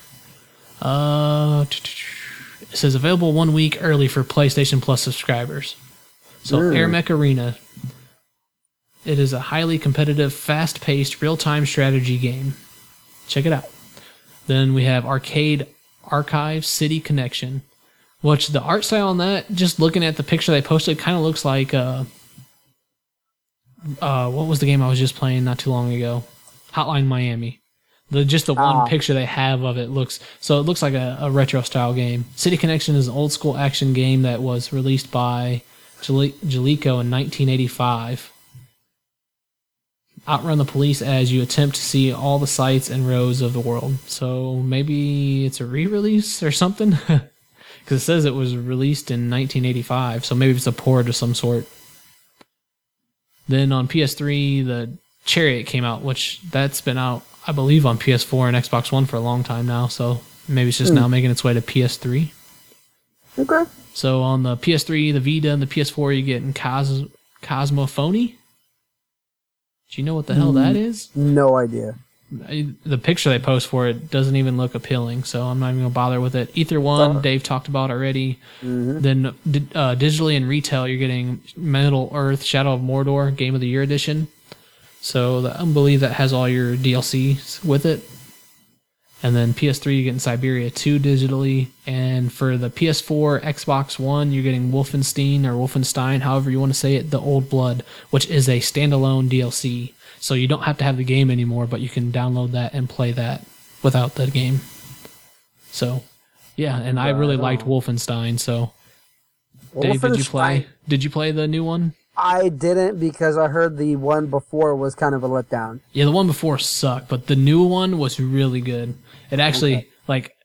Uh, it says available one week early for PlayStation Plus subscribers. So mm. Air Mech Arena. It is a highly competitive, fast-paced, real-time strategy game. Check it out. Then we have Arcade Archive City Connection, Which the art style on that, just looking at the picture they posted, kind of looks like uh, uh, what was the game I was just playing not too long ago? Hotline Miami. The just the one Ah. picture they have of it looks so it looks like a, a retro style game. City Connection is an old school action game that was released by Jale- Jaleco in nineteen eighty-five. Outrun the police as you attempt to see all the sights and roads of the world. So maybe it's a re-release or something, because it says it was released in nineteen eighty-five. So maybe it's a port of some sort. Then on P S three, the Chariot came out, which that's been out, I believe, on P S four and Xbox One for a long time now. So maybe it's just Hmm. now making its way to P S three. Okay. So on the P S three, the Vita, and the P S four, you're getting Cos- Cosmophony. Do you know what the hell that is? No idea. I- The picture they post for it doesn't even look appealing, so I'm not even going to bother with it. Ether one, Uh. Dave talked about already. Mhm. Then di- uh, digitally and retail, you're getting Middle Earth Shadow of Mordor Game of the Year Edition. So the, I believe that has all your D L Cs with it. And then P S three, you're getting Siberia two digitally. And for the P S four, Xbox One, you're getting Wolfenstein or Wolfenstein, however you want to say it, The Old Blood, which is a standalone D L C. So you don't have to have the game anymore, but you can download that and play that without the game. So, yeah, and I really Right liked on. Wolfenstein. So, Dave, did you play? Wolfenstein- Did you play the new one? I didn't because I heard the one before was kind of a letdown. Yeah, the one before sucked, but the new one was really good. It actually, Okay. like,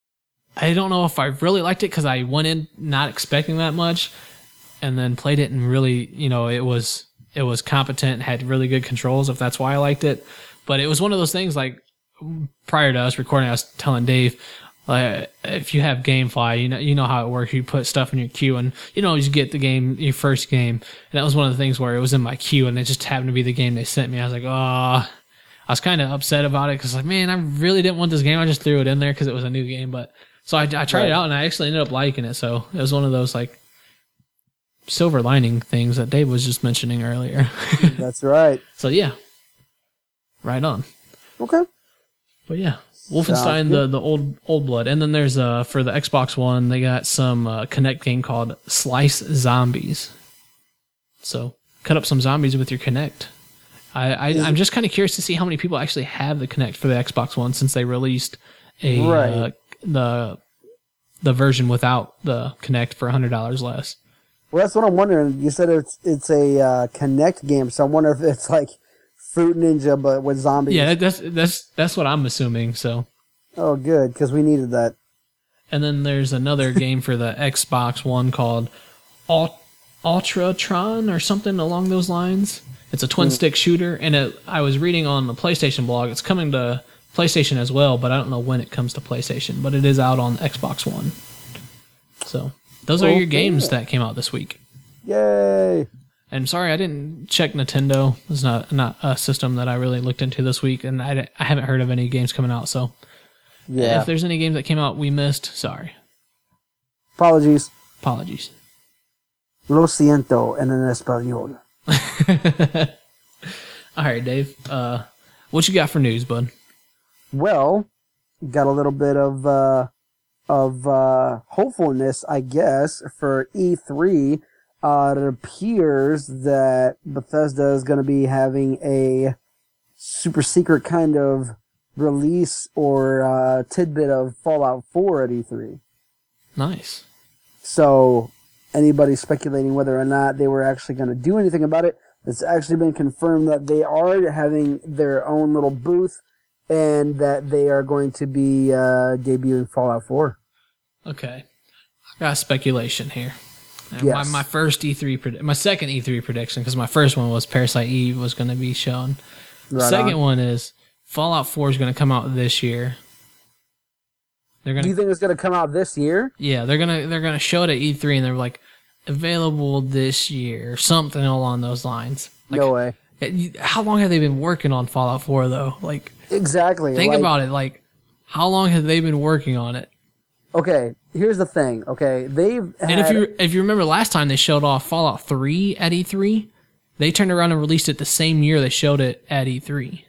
I don't know if I really liked it because I went in not expecting that much, and then played it and really, you know, it was it was competent, had really good controls. If that's why I liked it, but it was one of those things like prior to us recording, I was telling Dave, like, if you have GameFly, you know you know how it works. You put stuff in your queue, and you know you get the game, your first game, and that was one of the things where it was in my queue, and it just happened to be the game they sent me. I was like, oh, I was kind of upset about it because like, man, I really didn't want this game. I just threw it in there because it was a new game, but so I, I tried Right. it out, and I actually ended up liking it. So it was one of those like silver lining things that Dave was just mentioning earlier. That's right. So yeah, right on. Okay. But yeah, Wolfenstein, Sounds the, good. the old old blood, and then there's uh for the Xbox One, they got some uh, Kinect game called Slice Zombies. So cut up some zombies with your Kinect. I, I I'm just kind of curious to see how many people actually have the Kinect for the Xbox One since they released a Right. uh, the the version without the Kinect for a hundred dollars less. Well, that's what I'm wondering. You said it's it's a uh, Connect game, so I wonder if it's like Fruit Ninja but with zombies. Yeah, that's that's that's what I'm assuming. So. Oh, good, because we needed that. And then there's another game for the Xbox One called Ult- Ultratron or something along those lines. It's a twin stick shooter, and it, I was reading on the PlayStation blog. It's coming to PlayStation as well, but I don't know when it comes to PlayStation. But it is out on Xbox One. So those are your Okay. games that came out this week. Yay! And sorry, I didn't check Nintendo. It's not not a system that I really looked into this week, and I, I haven't heard of any games coming out. So Yeah. if there's any games that came out we missed, sorry, Apologies. apologies. Lo siento en el español. All right, Dave. Uh, what you got for news, bud? Well, got a little bit of uh, of uh, hopefulness, I guess, for E three. Uh, it appears that Bethesda is going to be having a super secret kind of release or uh, tidbit of Fallout four at E three. Nice. So, anybody speculating whether or not they were actually going to do anything about it, it's actually been confirmed that they are having their own little booth and that they are going to be uh, debuting Fallout four. Okay. I got speculation here. And Yes. My, my first E three, pred- my second E three prediction, because my first one was Parasite Eve was going to be shown. The Right second on. one is Fallout four is going to come out this year. They're Do going you to, think it's going to come out this year? yeah, they're gonna they're gonna show it at E three, and they're like available this year, or something along those lines. Like, No way. it- how long have they been working on Fallout four though? Like, Exactly. think like- about it. Like, how long have they been working on it? Okay, here's the thing. Okay, they've had, And if you if you remember last time they showed off Fallout three at E three, they turned around and released it the same year they showed it at E three.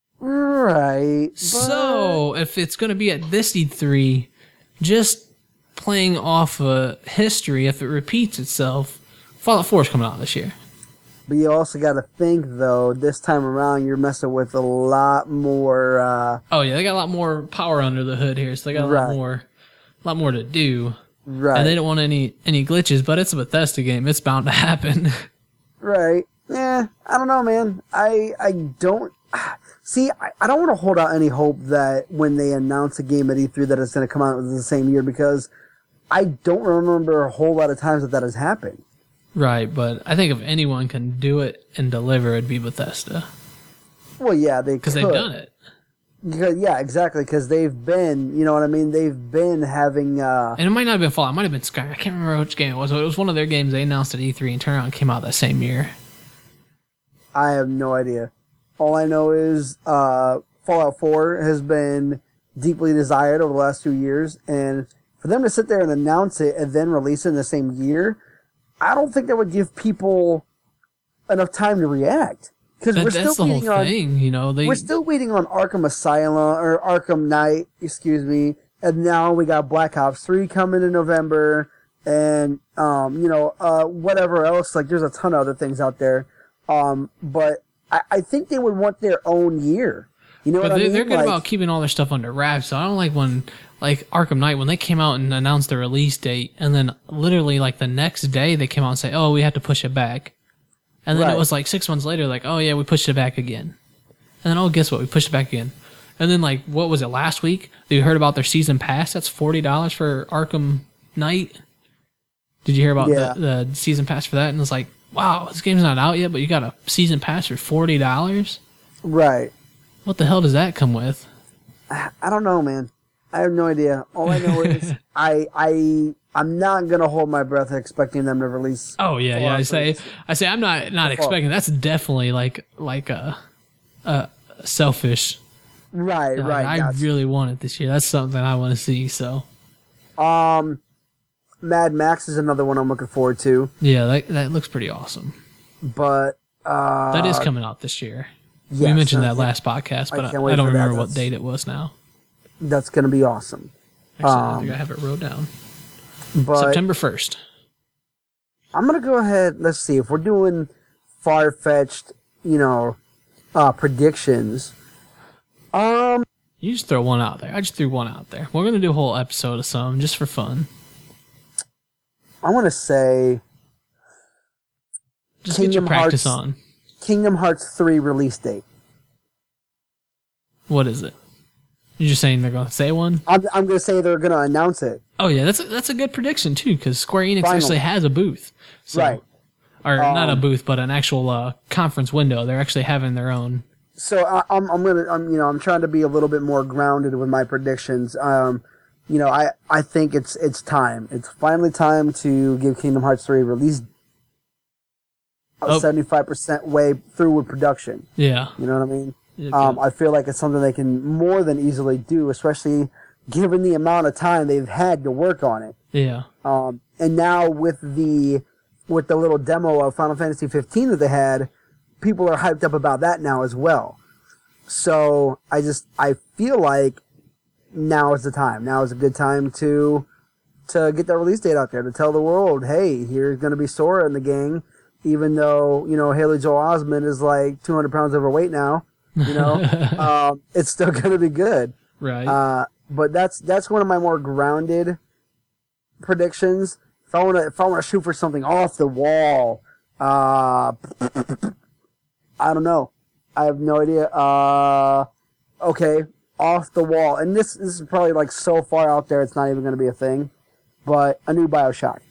right, but- So if it's going to be at this E three, just playing off uh, history, if it repeats itself, Fallout four is coming out this year. But you also got to think, though, this time around you're messing with a lot more. Uh, oh yeah, they got a lot more power under the hood here, so they got a right. lot more, a lot more to do. Right. And they don't want any any glitches, but it's a Bethesda game; it's bound to happen. Right. Yeah. I don't know, man. I I don't see. I, I don't want to hold out any hope that when they announce a game at E three that it's going to come out in the same year, because I don't remember a whole lot of times that that has happened. Right, but I think if anyone can do it and deliver, it'd be Bethesda. Well, yeah, they because they've done it. Because, yeah, exactly. Because they've been, you know what I mean. They've been having. Uh, and it might not have been Fallout. It might have been Skyrim. I can't remember which game it was. But it was one of their games they announced at E three and turned around and came out that same year. I have no idea. All I know is uh, Fallout four has been deeply desired over the last two years, and for them to sit there and announce it and then release it in the same year, I don't think that would give people enough time to react. Because we're that's still the waiting whole on, thing, you know. They, we're still waiting on Arkham Asylum or Arkham Knight, excuse me, and now we got Black Ops three coming in November, and um, you know, uh, whatever else. Like, there's a ton of other things out there. Um, but I, I think they would want their own year. You know but what they, I mean? they're good like, about keeping all their stuff under wraps. So I don't like when, like Arkham Knight, when they came out and announced the release date, and then literally like the next day they came out and say, "Oh, we have to push it back," and then Right. it was like six months later, like, "Oh yeah, we pushed it back again," and then oh, guess what? We pushed it back again, and then like what was it last week? You heard about their season pass? That's forty dollars for Arkham Knight. Did you hear about Yeah. the, the season pass for that? And it's like, wow, this game's not out yet, but you got a season pass for forty dollars. Right. What the hell does that come with? I don't know, man. I have no idea. All I know is I I I'm not gonna hold my breath expecting them to release. Oh yeah, yeah. I say, Fallout. I say, I'm not not expecting. That's definitely like like a, a selfish. Right, Like, right. I gotcha. really want it this year. That's something I want to see. So Um, Mad Max is another one I'm looking forward to, yeah, that that looks pretty awesome. but uh, That is coming out this year. we yes, mentioned uh, that last podcast, I but I, can't wait I don't for that. remember what That's- date it was now. That's gonna be awesome. Actually, I Um, think I have it wrote down. But September first. I'm gonna go ahead. Let's see if we're doing far fetched, you know, uh, predictions. Um, You just throw one out there. I just threw one out there. We're gonna do a whole episode of some just for fun. I want to say Just get your Kingdom practice Hearts- on. Kingdom Hearts three release date. What is it? You're just saying they're gonna say one? I'm I'm gonna say they're gonna announce it. Oh yeah, that's a, that's a good prediction too, because Square Enix Finally. actually has a booth, so, Right. Or not a Um, booth, but an actual uh, conference window. They're actually having their own. So I, I'm I'm gonna I'm you know I'm trying to be a little bit more grounded with my predictions. Um, you know I I think it's it's time. It's finally time to give Kingdom Hearts three a release. Oh. seventy-five percent way through with production. Yeah. You know what I mean? Okay. Um, I feel like it's something they can more than easily do, especially given the amount of time they've had to work on it. yeah. Um, and now with the with the little demo of Final Fantasy fifteen that they had, people are hyped up about that now as well. So I just I feel like now is the time. Now is a good time to to get that release date out there to tell the world, hey, here's going to be Sora in the gang. Even though you know Haley Joel Osment is like two hundred pounds overweight now, you know, um, it's still going to be good. Right. Uh, but that's that's one of my more grounded predictions. If I want to, if I want to shoot for something off the wall, uh, I don't know. I have no idea. Uh, okay, off the wall, and this this is probably like so far out there, it's not even going to be a thing. But a new BioShock,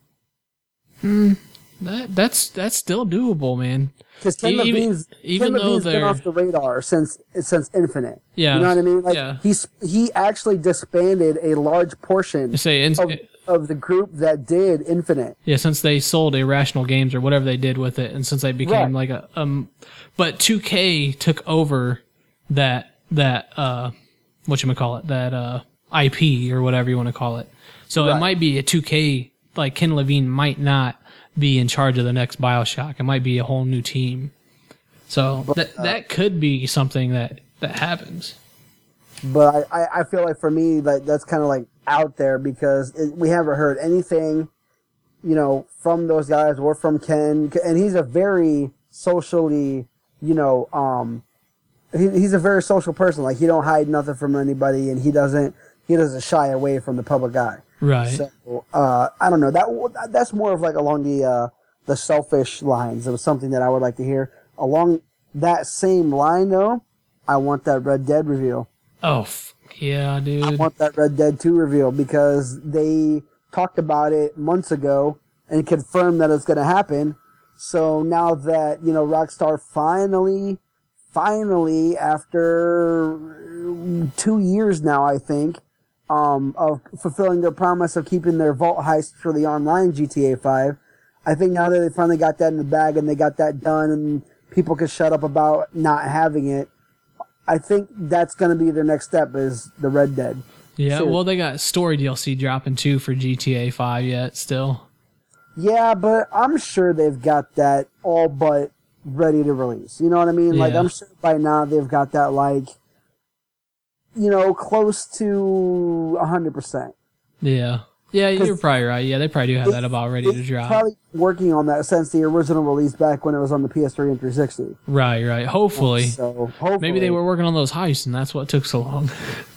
that that's that's still doable, man. because Ken Even- Levine's even Ken though Levine's been they're- off the radar since since Infinite. Yeah. You know what I mean? Like Yeah. he's he actually disbanded a large portion You say, in, of, of the group that did Infinite. yeah, since they sold Irrational Games or whatever they did with it, and since they became Right. like a um, but two K took over that that uh, what you call it, that uh I P or whatever you want to call it. So it Right. might be a two K. Like Ken Levine might not be in charge of the next BioShock. It might be a whole new team. So that uh, that could be something that that happens. But I, I, I feel like for me, like that's kind of like out there because it, we haven't heard anything, you know, from those guys or from Ken. And he's a very socially, you know, um, he, he's a very social person. Like, he don't hide nothing from anybody, and he doesn't he doesn't shy away from the public eye. Right. So uh, I don't know. That that's more of like along the uh, the selfish lines. It was something that I would like to hear. Along that same line, though, I want that Red Dead reveal. Oh, f- yeah, dude. I want that Red Dead two reveal because they talked about it months ago and confirmed that it's going to happen. So now that, you know, Rockstar finally, finally, after two years now, I think, um, of fulfilling their promise of keeping their vault heist for the online G T A five, I think now that they finally got that in the bag and they got that done and people can shut up about not having it, I think that's going to be their next step is the Red Dead. Yeah, so, well, they got story D L C dropping too for G T A five yet still. Yeah, but I'm sure they've got that all but ready to release. You know what I mean? Yeah. Like, I'm sure by now they've got that, like, you know, close to one hundred percent. Yeah. Yeah, you're probably right. Yeah, they probably do have that about ready to drop. Probably working on that since the original release back when it was on the P S three and three sixty. Right, right. Hopefully. So, hopefully. Maybe they were working on those heists and that's what took so long.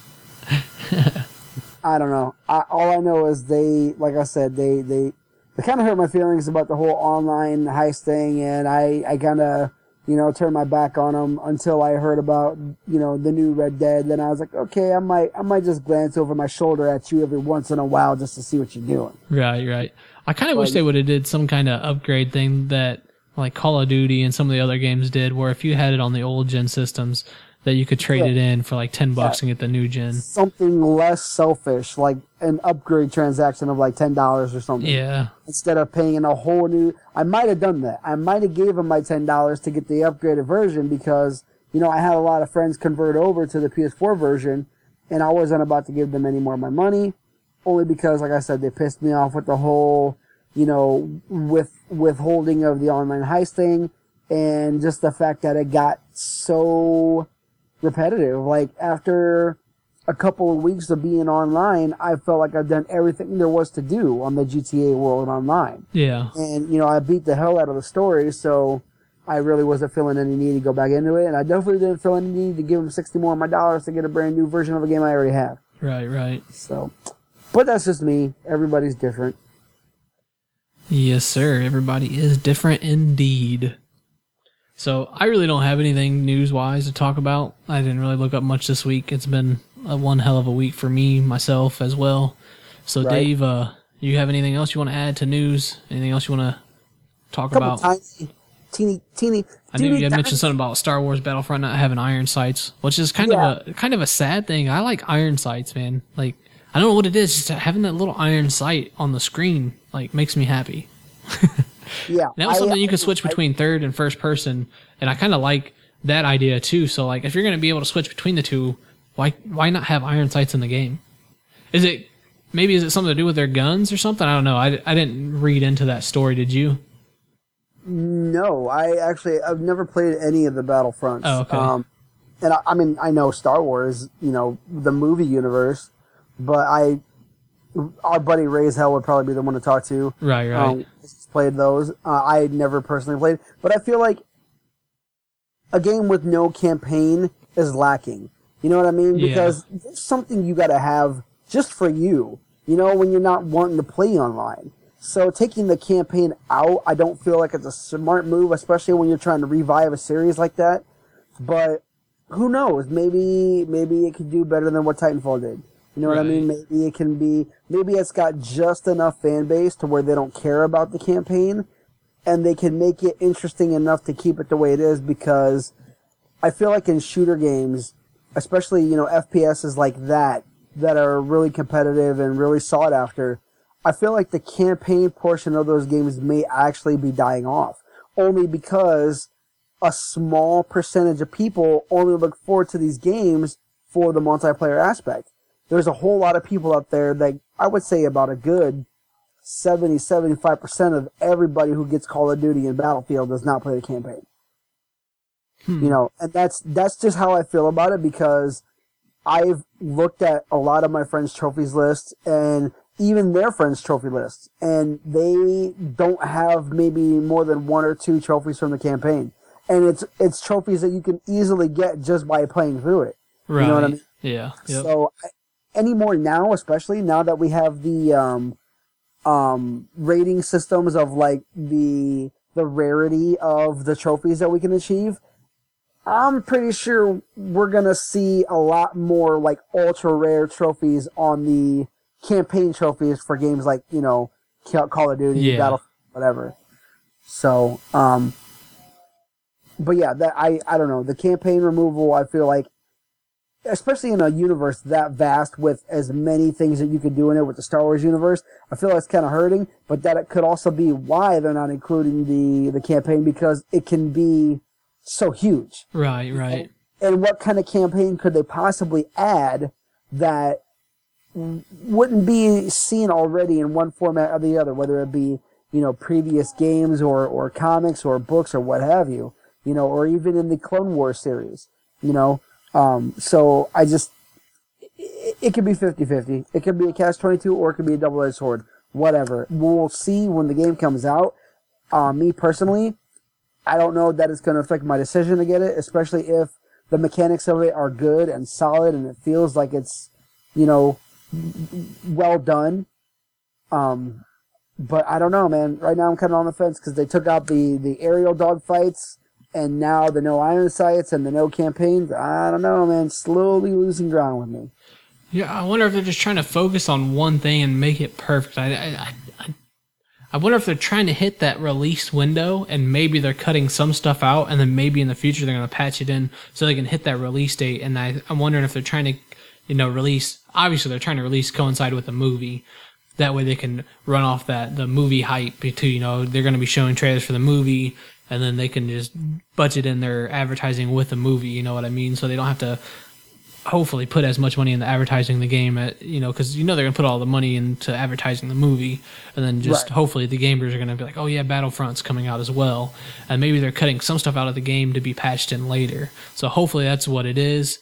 I don't know. I, all I know is they, like I said, they, they, they kind of hurt my feelings about the whole online heist thing, and I, I kind of, you know, turned my back on them until I heard about, you know, the new Red Dead. Then I was like, okay, I might, I might just glance over my shoulder at you every once in a while just to see what you're doing. Right, right. I kind of wish they would have did some kind of upgrade thing that, like Call of Duty and some of the other games did, where if you had it on the old gen systems, that you could trade Yeah. it in for like ten bucks Yeah. and get the new gen. Something less selfish, like an upgrade transaction of like ten dollars or something. Yeah. Instead of paying in a whole new, I might have done that. I might have gave them my ten dollars to get the upgraded version because, you know, I had a lot of friends convert over to the P S four version, and I wasn't about to give them any more of my money, only because, like I said, they pissed me off with the whole, you know, with withholding of the online heist thing, and just the fact that it got so repetitive. Like, after a couple of weeks of being online, I felt like I've done everything there was to do on the G T A world online. Yeah. And, you know, I beat the hell out of the story, so I really wasn't feeling any need to go back into it, and I definitely didn't feel any need to give them sixty more of my dollars to get a brand new version of a game I already have. Right, right. So, but that's just me. Everybody's different. Yes, sir. Everybody is different indeed. So I really don't have anything news-wise to talk about. I didn't really look up much this week. It's been a one hell of a week for me, myself as well. So Right. Dave, uh, you have anything else you want to add to news? Anything else you want to talk Couple about? tiny, teeny, teeny. I knew teeny you had tiny- mentioned something about Star Wars Battlefront not having iron sights, which is kind Yeah. of a kind of a sad thing. I like iron sights, man. Like, I don't know what it is, just having that little iron sight on the screen like makes me happy. Yeah, That was I- something you I- could switch I- between third and first person, and I kind of like that idea too. So, like, if you're going to be able to switch between the two, why why not have iron sights in the game? Is it maybe is it something to do with their guns or something? I don't know. I, I didn't read into that story. Did you? No, I actually I've never played any of the Battlefronts. Oh, okay. Um, and I, I mean I know Star Wars, you know, the movie universe, but I our buddy Ray's Hell would probably be the one to talk to. Right, right. Um, he's played those. Uh, I never personally played, but I feel like a game with no campaign is lacking. You know what I mean? Yeah. Because it's something you got to have just for you. You know, when you're not wanting to play online. So taking the campaign out, I don't feel like it's a smart move, especially when you're trying to revive a series like that. But who knows? Maybe maybe it could do better than what Titanfall did. You know what I Right. mean? Maybe it can be. Maybe it's got just enough fan base to where they don't care about the campaign, and they can make it interesting enough to keep it the way it is. Because I feel like in shooter games, especially you know F P S's like that, that are really competitive and really sought after, I feel like the campaign portion of those games may actually be dying off. Only because a small percentage of people only look forward to these games for the multiplayer aspect. There's a whole lot of people out there that I would say about a good seventy, seventy-five percent of everybody who gets Call of Duty and Battlefield does not play the campaign. Hmm. You know, and that's that's just how I feel about it because I've looked at a lot of my friends' trophies lists and even their friends' trophy lists, and they don't have maybe more than one or two trophies from the campaign. And it's it's trophies that you can easily get just by playing through it. Right. You know what I mean? Yeah. Yep. So anymore now, especially now that we have the um, um, rating systems of like the the rarity of the trophies that we can achieve, I'm pretty sure we're gonna see a lot more like ultra rare trophies on the campaign trophies for games like, you know, Call of Duty, yeah. Battlefield, whatever. So, um, but yeah, that I I don't know, the campaign removal. I feel like, especially in a universe that vast with as many things that you could do in it with the Star Wars universe, I feel like it's kind of hurting. But that it could also be why they're not including the the campaign, because it can be so huge. Right, right. And, and what kind of campaign could they possibly add that wouldn't be seen already in one format or the other, whether it be, you know, previous games or, or comics or books or what have you, you know, or even in the Clone Wars series, you know. Um, so I just, it, it could be fifty-fifty. It could be a catch twenty-two or it could be a double-edged sword, whatever. We'll see when the game comes out. Uh, me personally, I don't know that it's going to affect my decision to get it, especially if the mechanics of it are good and solid and it feels like it's, you know, well done. Um, but I don't know, man. Right now I'm kind of on the fence because they took out the, the aerial dogfights and now the no iron sights and the no campaigns. I don't know, man. Slowly losing ground with me. Yeah, I wonder if they're just trying to focus on one thing and make it perfect. I, I, I, I wonder if they're trying to hit that release window and maybe they're cutting some stuff out and then maybe in the future they're going to patch it in so they can hit that release date. And I, I'm wondering if they're trying to, you know, release, obviously they're trying to release coincide with the movie. That way they can run off that, the movie hype too, you know, they're going to be showing trailers for the movie and then they can just budget in their advertising with the movie, you know what I mean? So they don't have to hopefully put as much money into advertising the game, at, you know, because you know they're going to put all the money into advertising the movie and then just Right. hopefully the gamers are going to be like, oh yeah, Battlefront's coming out as well. And maybe they're cutting some stuff out of the game to be patched in later. So hopefully that's what it is.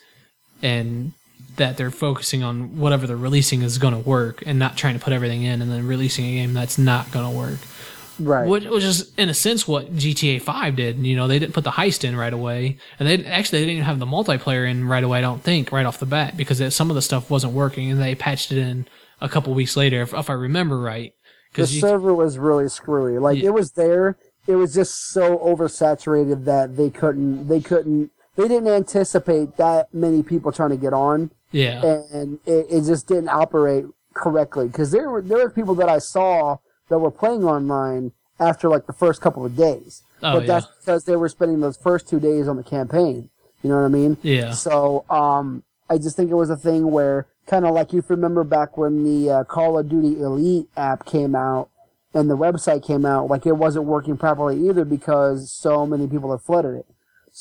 And that they're focusing on whatever they're releasing is going to work and not trying to put everything in and then releasing a game that's not going to work. Right. Which was, in a sense, what G T A five did. You know, they didn't put the heist in right away. And they actually they didn't even have the multiplayer in right away, I don't think, right off the bat, because it, some of the stuff wasn't working and they patched it in a couple weeks later, if, if I remember right. The you, server was really screwy. Like, Yeah. it was there. It was just so oversaturated that they couldn't, they couldn't, they didn't anticipate that many people trying to get on. Yeah. And it, it just didn't operate correctly. Because there were, there were people that I saw that were playing online after like the first couple of days. Oh, but that's yeah. because they were spending those first two days on the campaign. You know what I mean? Yeah. So um, I just think it was a thing where, kind of like, you remember back when the uh, Call of Duty Elite app came out and the website came out, like it wasn't working properly either because so many people had flooded it.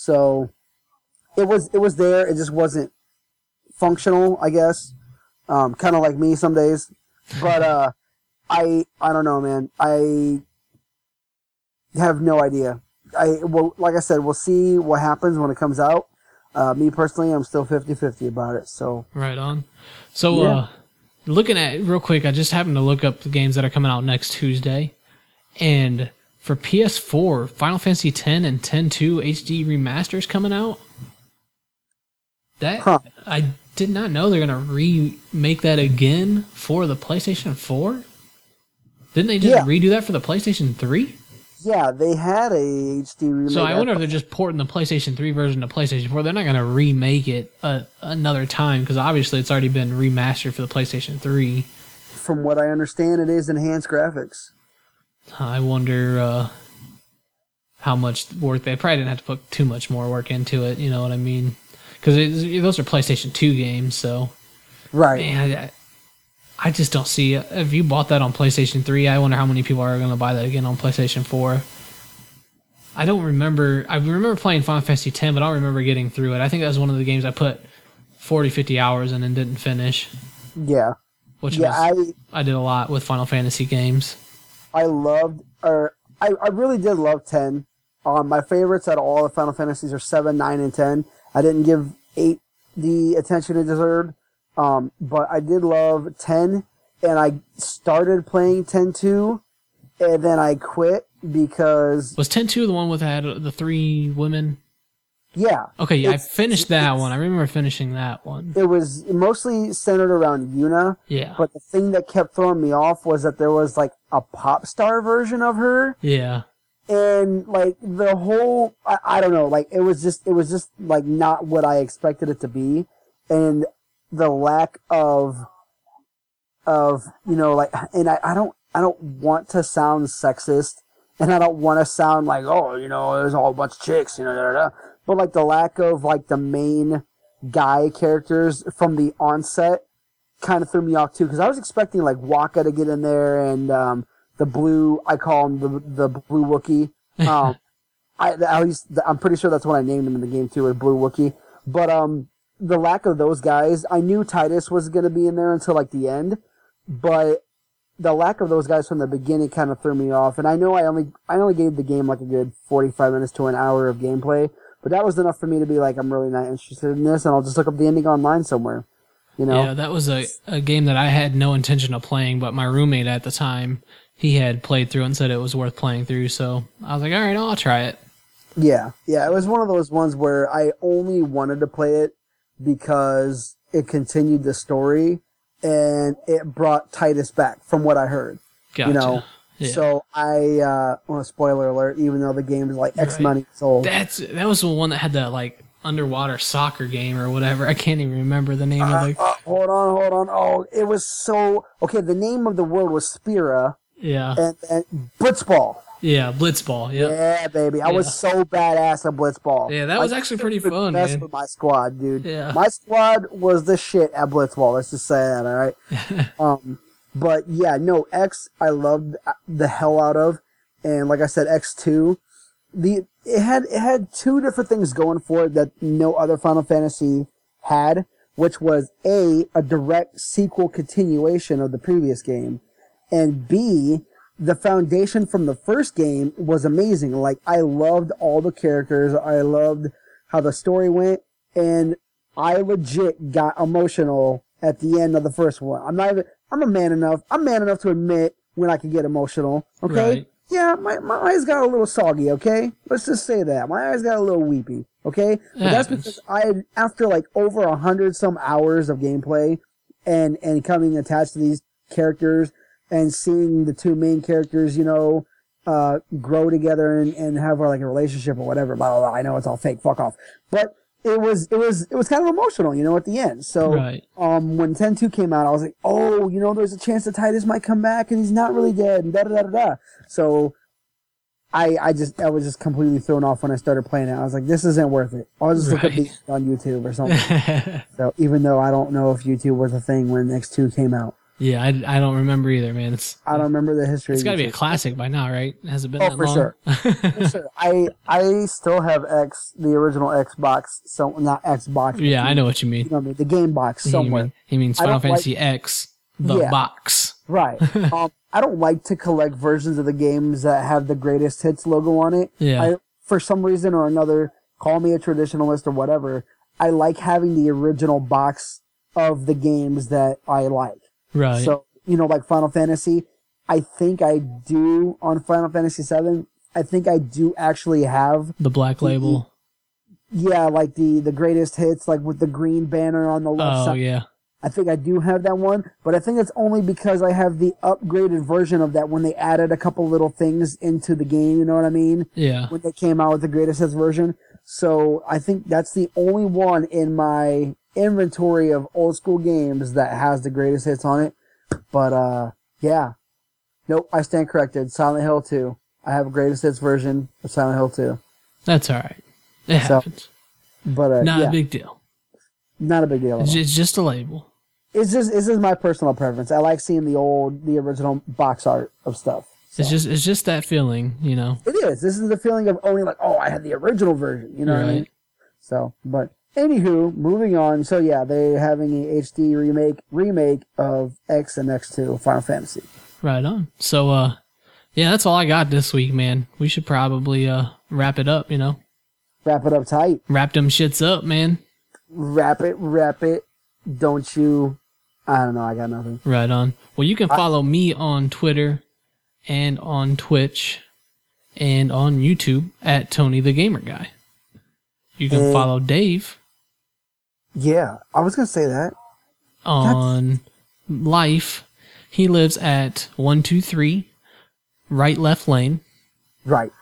So it was it was there. It just wasn't functional, I guess. Um, kind of like me some days. But uh, I I don't know, man. I have no idea. I well, like I said, we'll see what happens when it comes out. Uh, me personally, I'm still fifty-fifty about it. So Right on. So, Yeah. uh, looking at real quick, I just happened to look up the games that are coming out next Tuesday, and for P S four, Final Fantasy X and ten two H D remasters coming out. That Huh. I did not know they're gonna remake that again for the PlayStation four. Didn't they just Yeah. redo that for the PlayStation three? yeah, they had a H D remake. So I wonder if they're just porting the PlayStation three version to PlayStation four. They're not going to remake it uh, another time because obviously it's already been remastered for the PlayStation three. From what I understand, it is enhanced graphics. I wonder uh, how much work they probably didn't have to put too much more work into it. You know what I mean? Because those are PlayStation two games, so Right. man, I, I just don't see it. If you bought that on PlayStation three, I wonder how many people are going to buy that again on PlayStation four. I don't remember. I remember playing Final Fantasy X, but I don't remember getting through it. I think that was one of the games I put forty, fifty hours in and didn't finish. Yeah. Which Yeah, was, I, I did a lot with Final Fantasy games. I loved, or I, I really did love ten. Um, my favorites out of all the Final Fantasies are seven, nine, and ten. I didn't give eight the attention it deserved. Um, but I did love ten, and I started playing ten two, and then I quit because Was ten two the one with had the three women? yeah. Okay, yeah, I it's- finished that it's- one. I remember finishing that one. It was mostly centered around Yuna, Yeah. but the thing that kept throwing me off was that there was like a pop star version of her, Yeah. and like the whole I, I don't know, like it was just it was just like not what I expected it to be, and the lack of of you know like and I, I don't I don't want to sound sexist, and I don't want to sound like, oh, you know, there's a whole bunch of chicks, you know, da, da, da. But like the lack of like the main guy characters from the onset kind of threw me off too, because I was expecting like Waka to get in there, and um, the blue, I call him the the blue Wookie. Um, I at least I'm pretty sure that's what I named him in the game too, a blue Wookie. But um, the lack of those guys, I knew Titus was going to be in there until like the end, but the lack of those guys from the beginning kind of threw me off. And I know I only I only gave the game like a good forty-five minutes to an hour of gameplay, but that was enough for me to be like, I'm really not interested in this, and I'll just look up the ending online somewhere. You know? Yeah, that was a, a game that I had no intention of playing, but my roommate at the time, he had played through it and said it was worth playing through, so I was like, all right, I'll try it. Yeah, yeah, it was one of those ones where I only wanted to play it because it continued the story, and it brought Titus back, from what I heard. Gotcha. You know? Yeah. So I, uh, well, spoiler alert, even though the game is like X amount of years old. That's that was the one that had that like underwater soccer game or whatever. I can't even remember the name of Uh, the. uh, hold on, hold on. Oh, it was so okay. The name of the world was Spira Yeah, and, and Blitzball. yeah, Blitzball. Yeah, Yeah, baby. I was Yeah. so badass at Blitzball. yeah, that was I actually pretty was the fun, best man. with my squad, dude. Yeah. My squad was the shit at Blitzball. Let's just say that, all right? um, but yeah, no, X I loved the hell out of, and like I said, X two. The it had it had two different things going for it that no other Final Fantasy had, which was A, a direct sequel continuation of the previous game, and B, the foundation from the first game was amazing. Like, I loved all the characters, I loved how the story went, and I legit got emotional at the end of the first one. I'm not even, I'm a man enough, I'm man enough to admit when I can get emotional, okay? Right. Yeah, my, my eyes got a little soggy, okay? Let's just say that. My eyes got a little weepy, okay? But that's happens. because I had, after like over a hundred some hours of gameplay and, and coming attached to these characters and seeing the two main characters, you know, uh, grow together and, and have like a relationship or whatever, blah, blah, blah. I know it's all fake, fuck off. But it was, it was, it was kind of emotional, you know, at the end. So, Right. um, when ten two came out, I was like, oh, you know, there's a chance that Titus might come back and he's not really dead and da da da da da. So, I, I just, I was just completely thrown off when I started playing it. I was like, this isn't worth it. I'll just look up Right. these on YouTube or something. So, even though I don't know if YouTube was a thing when X two came out. Yeah, I, I don't remember either, man. It's I don't remember the history. it's of got to be a YouTube. classic by now, right? Has it been Oh, that for long? sure. For sure. I I still have X, the original Xbox, so not Xbox. but Yeah, I the- know what you mean. You know what I mean? The game box He, somewhere. mean, he means I Final don't like- Fantasy X, the Yeah. box. Right. um, I don't like to collect versions of the games that have the greatest hits logo on it. Yeah. I, for some reason or another, call me a traditionalist or whatever, I like having the original box of the games that I like. Right. So, you know, like Final Fantasy, I think I do on Final Fantasy seven, I think I do actually have, the black label. yeah, like the, the greatest hits, like with the green banner on the left Oh, side. yeah. I think I do have that one, but I think it's only because I have the upgraded version of that when they added a couple little things into the game, you know what I mean? Yeah. When they came out with the greatest hits version. So I think that's the only one in my inventory of old school games that has the greatest hits on it. But, uh, yeah. Nope, I stand corrected. Silent Hill two. I have a greatest hits version of Silent Hill two. That's all right. It So, happens. But, uh, Not yeah, a big deal. not a big deal at It's all. ju- it's just a label. It's just, it's just my personal preference. I like seeing the old, the original box art of stuff. So. It's just it's just that feeling, you know. It is. This is the feeling of owning, like, oh, I had the original version. You know what I mean? Right. So, but anywho, moving on. So yeah, they're having a H D remake remake of X and X two Final Fantasy. Right on. So uh yeah, that's all I got this week, man. We should probably uh wrap it up, you know. Wrap it up tight. Wrap them shits up, man. Wrap it, wrap it. Don't you? I don't know. I got nothing. Right on. Well, you can follow I, me on Twitter and on Twitch and on YouTube at Tony the Gamer Guy. You can follow Dave. Yeah, I was gonna say that. On That's... Life, he lives at one two three Right Left Lane. Right.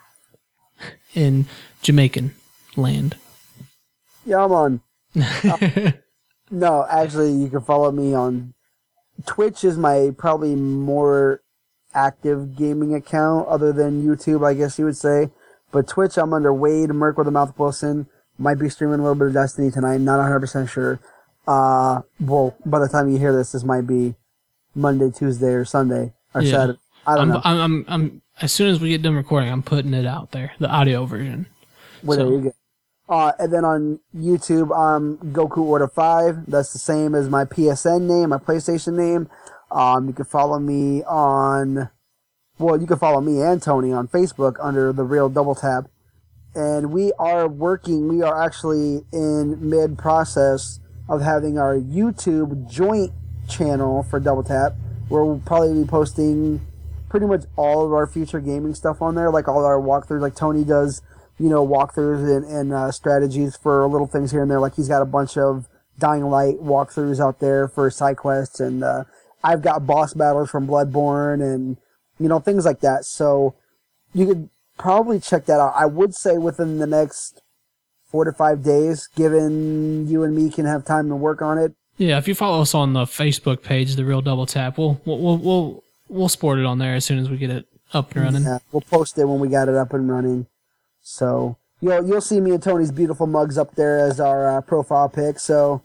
In Jamaican land. Yeah, I'm on. uh, no, actually, you can follow me on Twitch. Is my probably more active gaming account other than YouTube, I guess you would say. But Twitch, I'm under Wade Merc with a Mouth Wilson. Might be streaming a little bit of Destiny tonight. Not one hundred percent sure. Uh, well, by the time you hear this, this might be Monday, Tuesday, or Sunday, or yeah. Saturday. I don't I'm, know. I'm, I'm, I'm, as soon as we get done recording, I'm putting it out there, the audio version. Well, so. There you go. Uh, and then on YouTube, um, Goku Order five. That's the same as my P S N name, my PlayStation name. Um, you can follow me on, well, you can follow me and Tony on Facebook under The Real Double Tap. And we are working, we are actually in mid-process of having our YouTube joint channel for Double Tap, where we'll probably be posting pretty much all of our future gaming stuff on there, like all our walkthroughs, like Tony does, you know, walkthroughs and, and uh, strategies for little things here and there. Like he's got a bunch of Dying Light walkthroughs out there for side quests, and uh, I've got boss battles from Bloodborne and, you know, things like that. So you could probably check that out. I would say within the next four to five days, given you and me can have time to work on it. Yeah, if you follow us on the Facebook page, The Real Double Tap, we'll we'll we'll we'll, we'll sport it on there as soon as we get it up and running. Yeah, we'll post it when we got it up and running. So you'll you'll see me and Tony's beautiful mugs up there as our uh, profile pic. So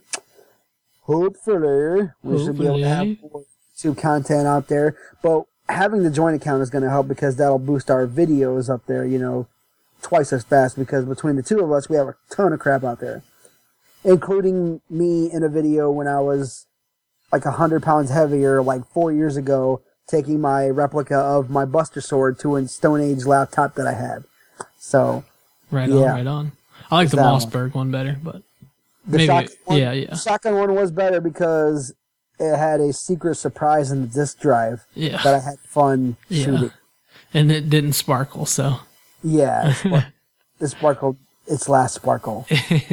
hopefully we hopefully. should be able to have more YouTube content out there. But having the joint account is going to help because that'll boost our videos up there, you know, twice as fast, because between the two of us, we have a ton of crap out there, including me in a video when I was like one hundred pounds heavier, like four years ago, taking my replica of my Buster Sword to a Stone Age laptop that I had. So, right yeah. on, right on. I like the Mossberg one. one better, but the maybe, shotgun one, yeah, yeah. The shotgun one was better because it had a secret surprise in the disk drive yeah. that I had fun yeah. shooting. And it didn't sparkle, so. Yeah, it, spark- it sparkled its last sparkle.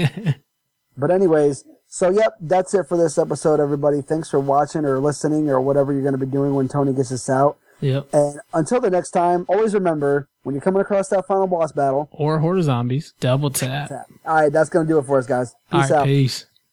But anyways, so yep, that's it for this episode, everybody. Thanks for watching or listening or whatever you're going to be doing when Tony gets this out. Yep. And until the next time, always remember, when you're coming across that final boss battle, or Horde of Zombies, double tap. tap. All right, that's going to do it for us, guys. Peace All right, out. Peace.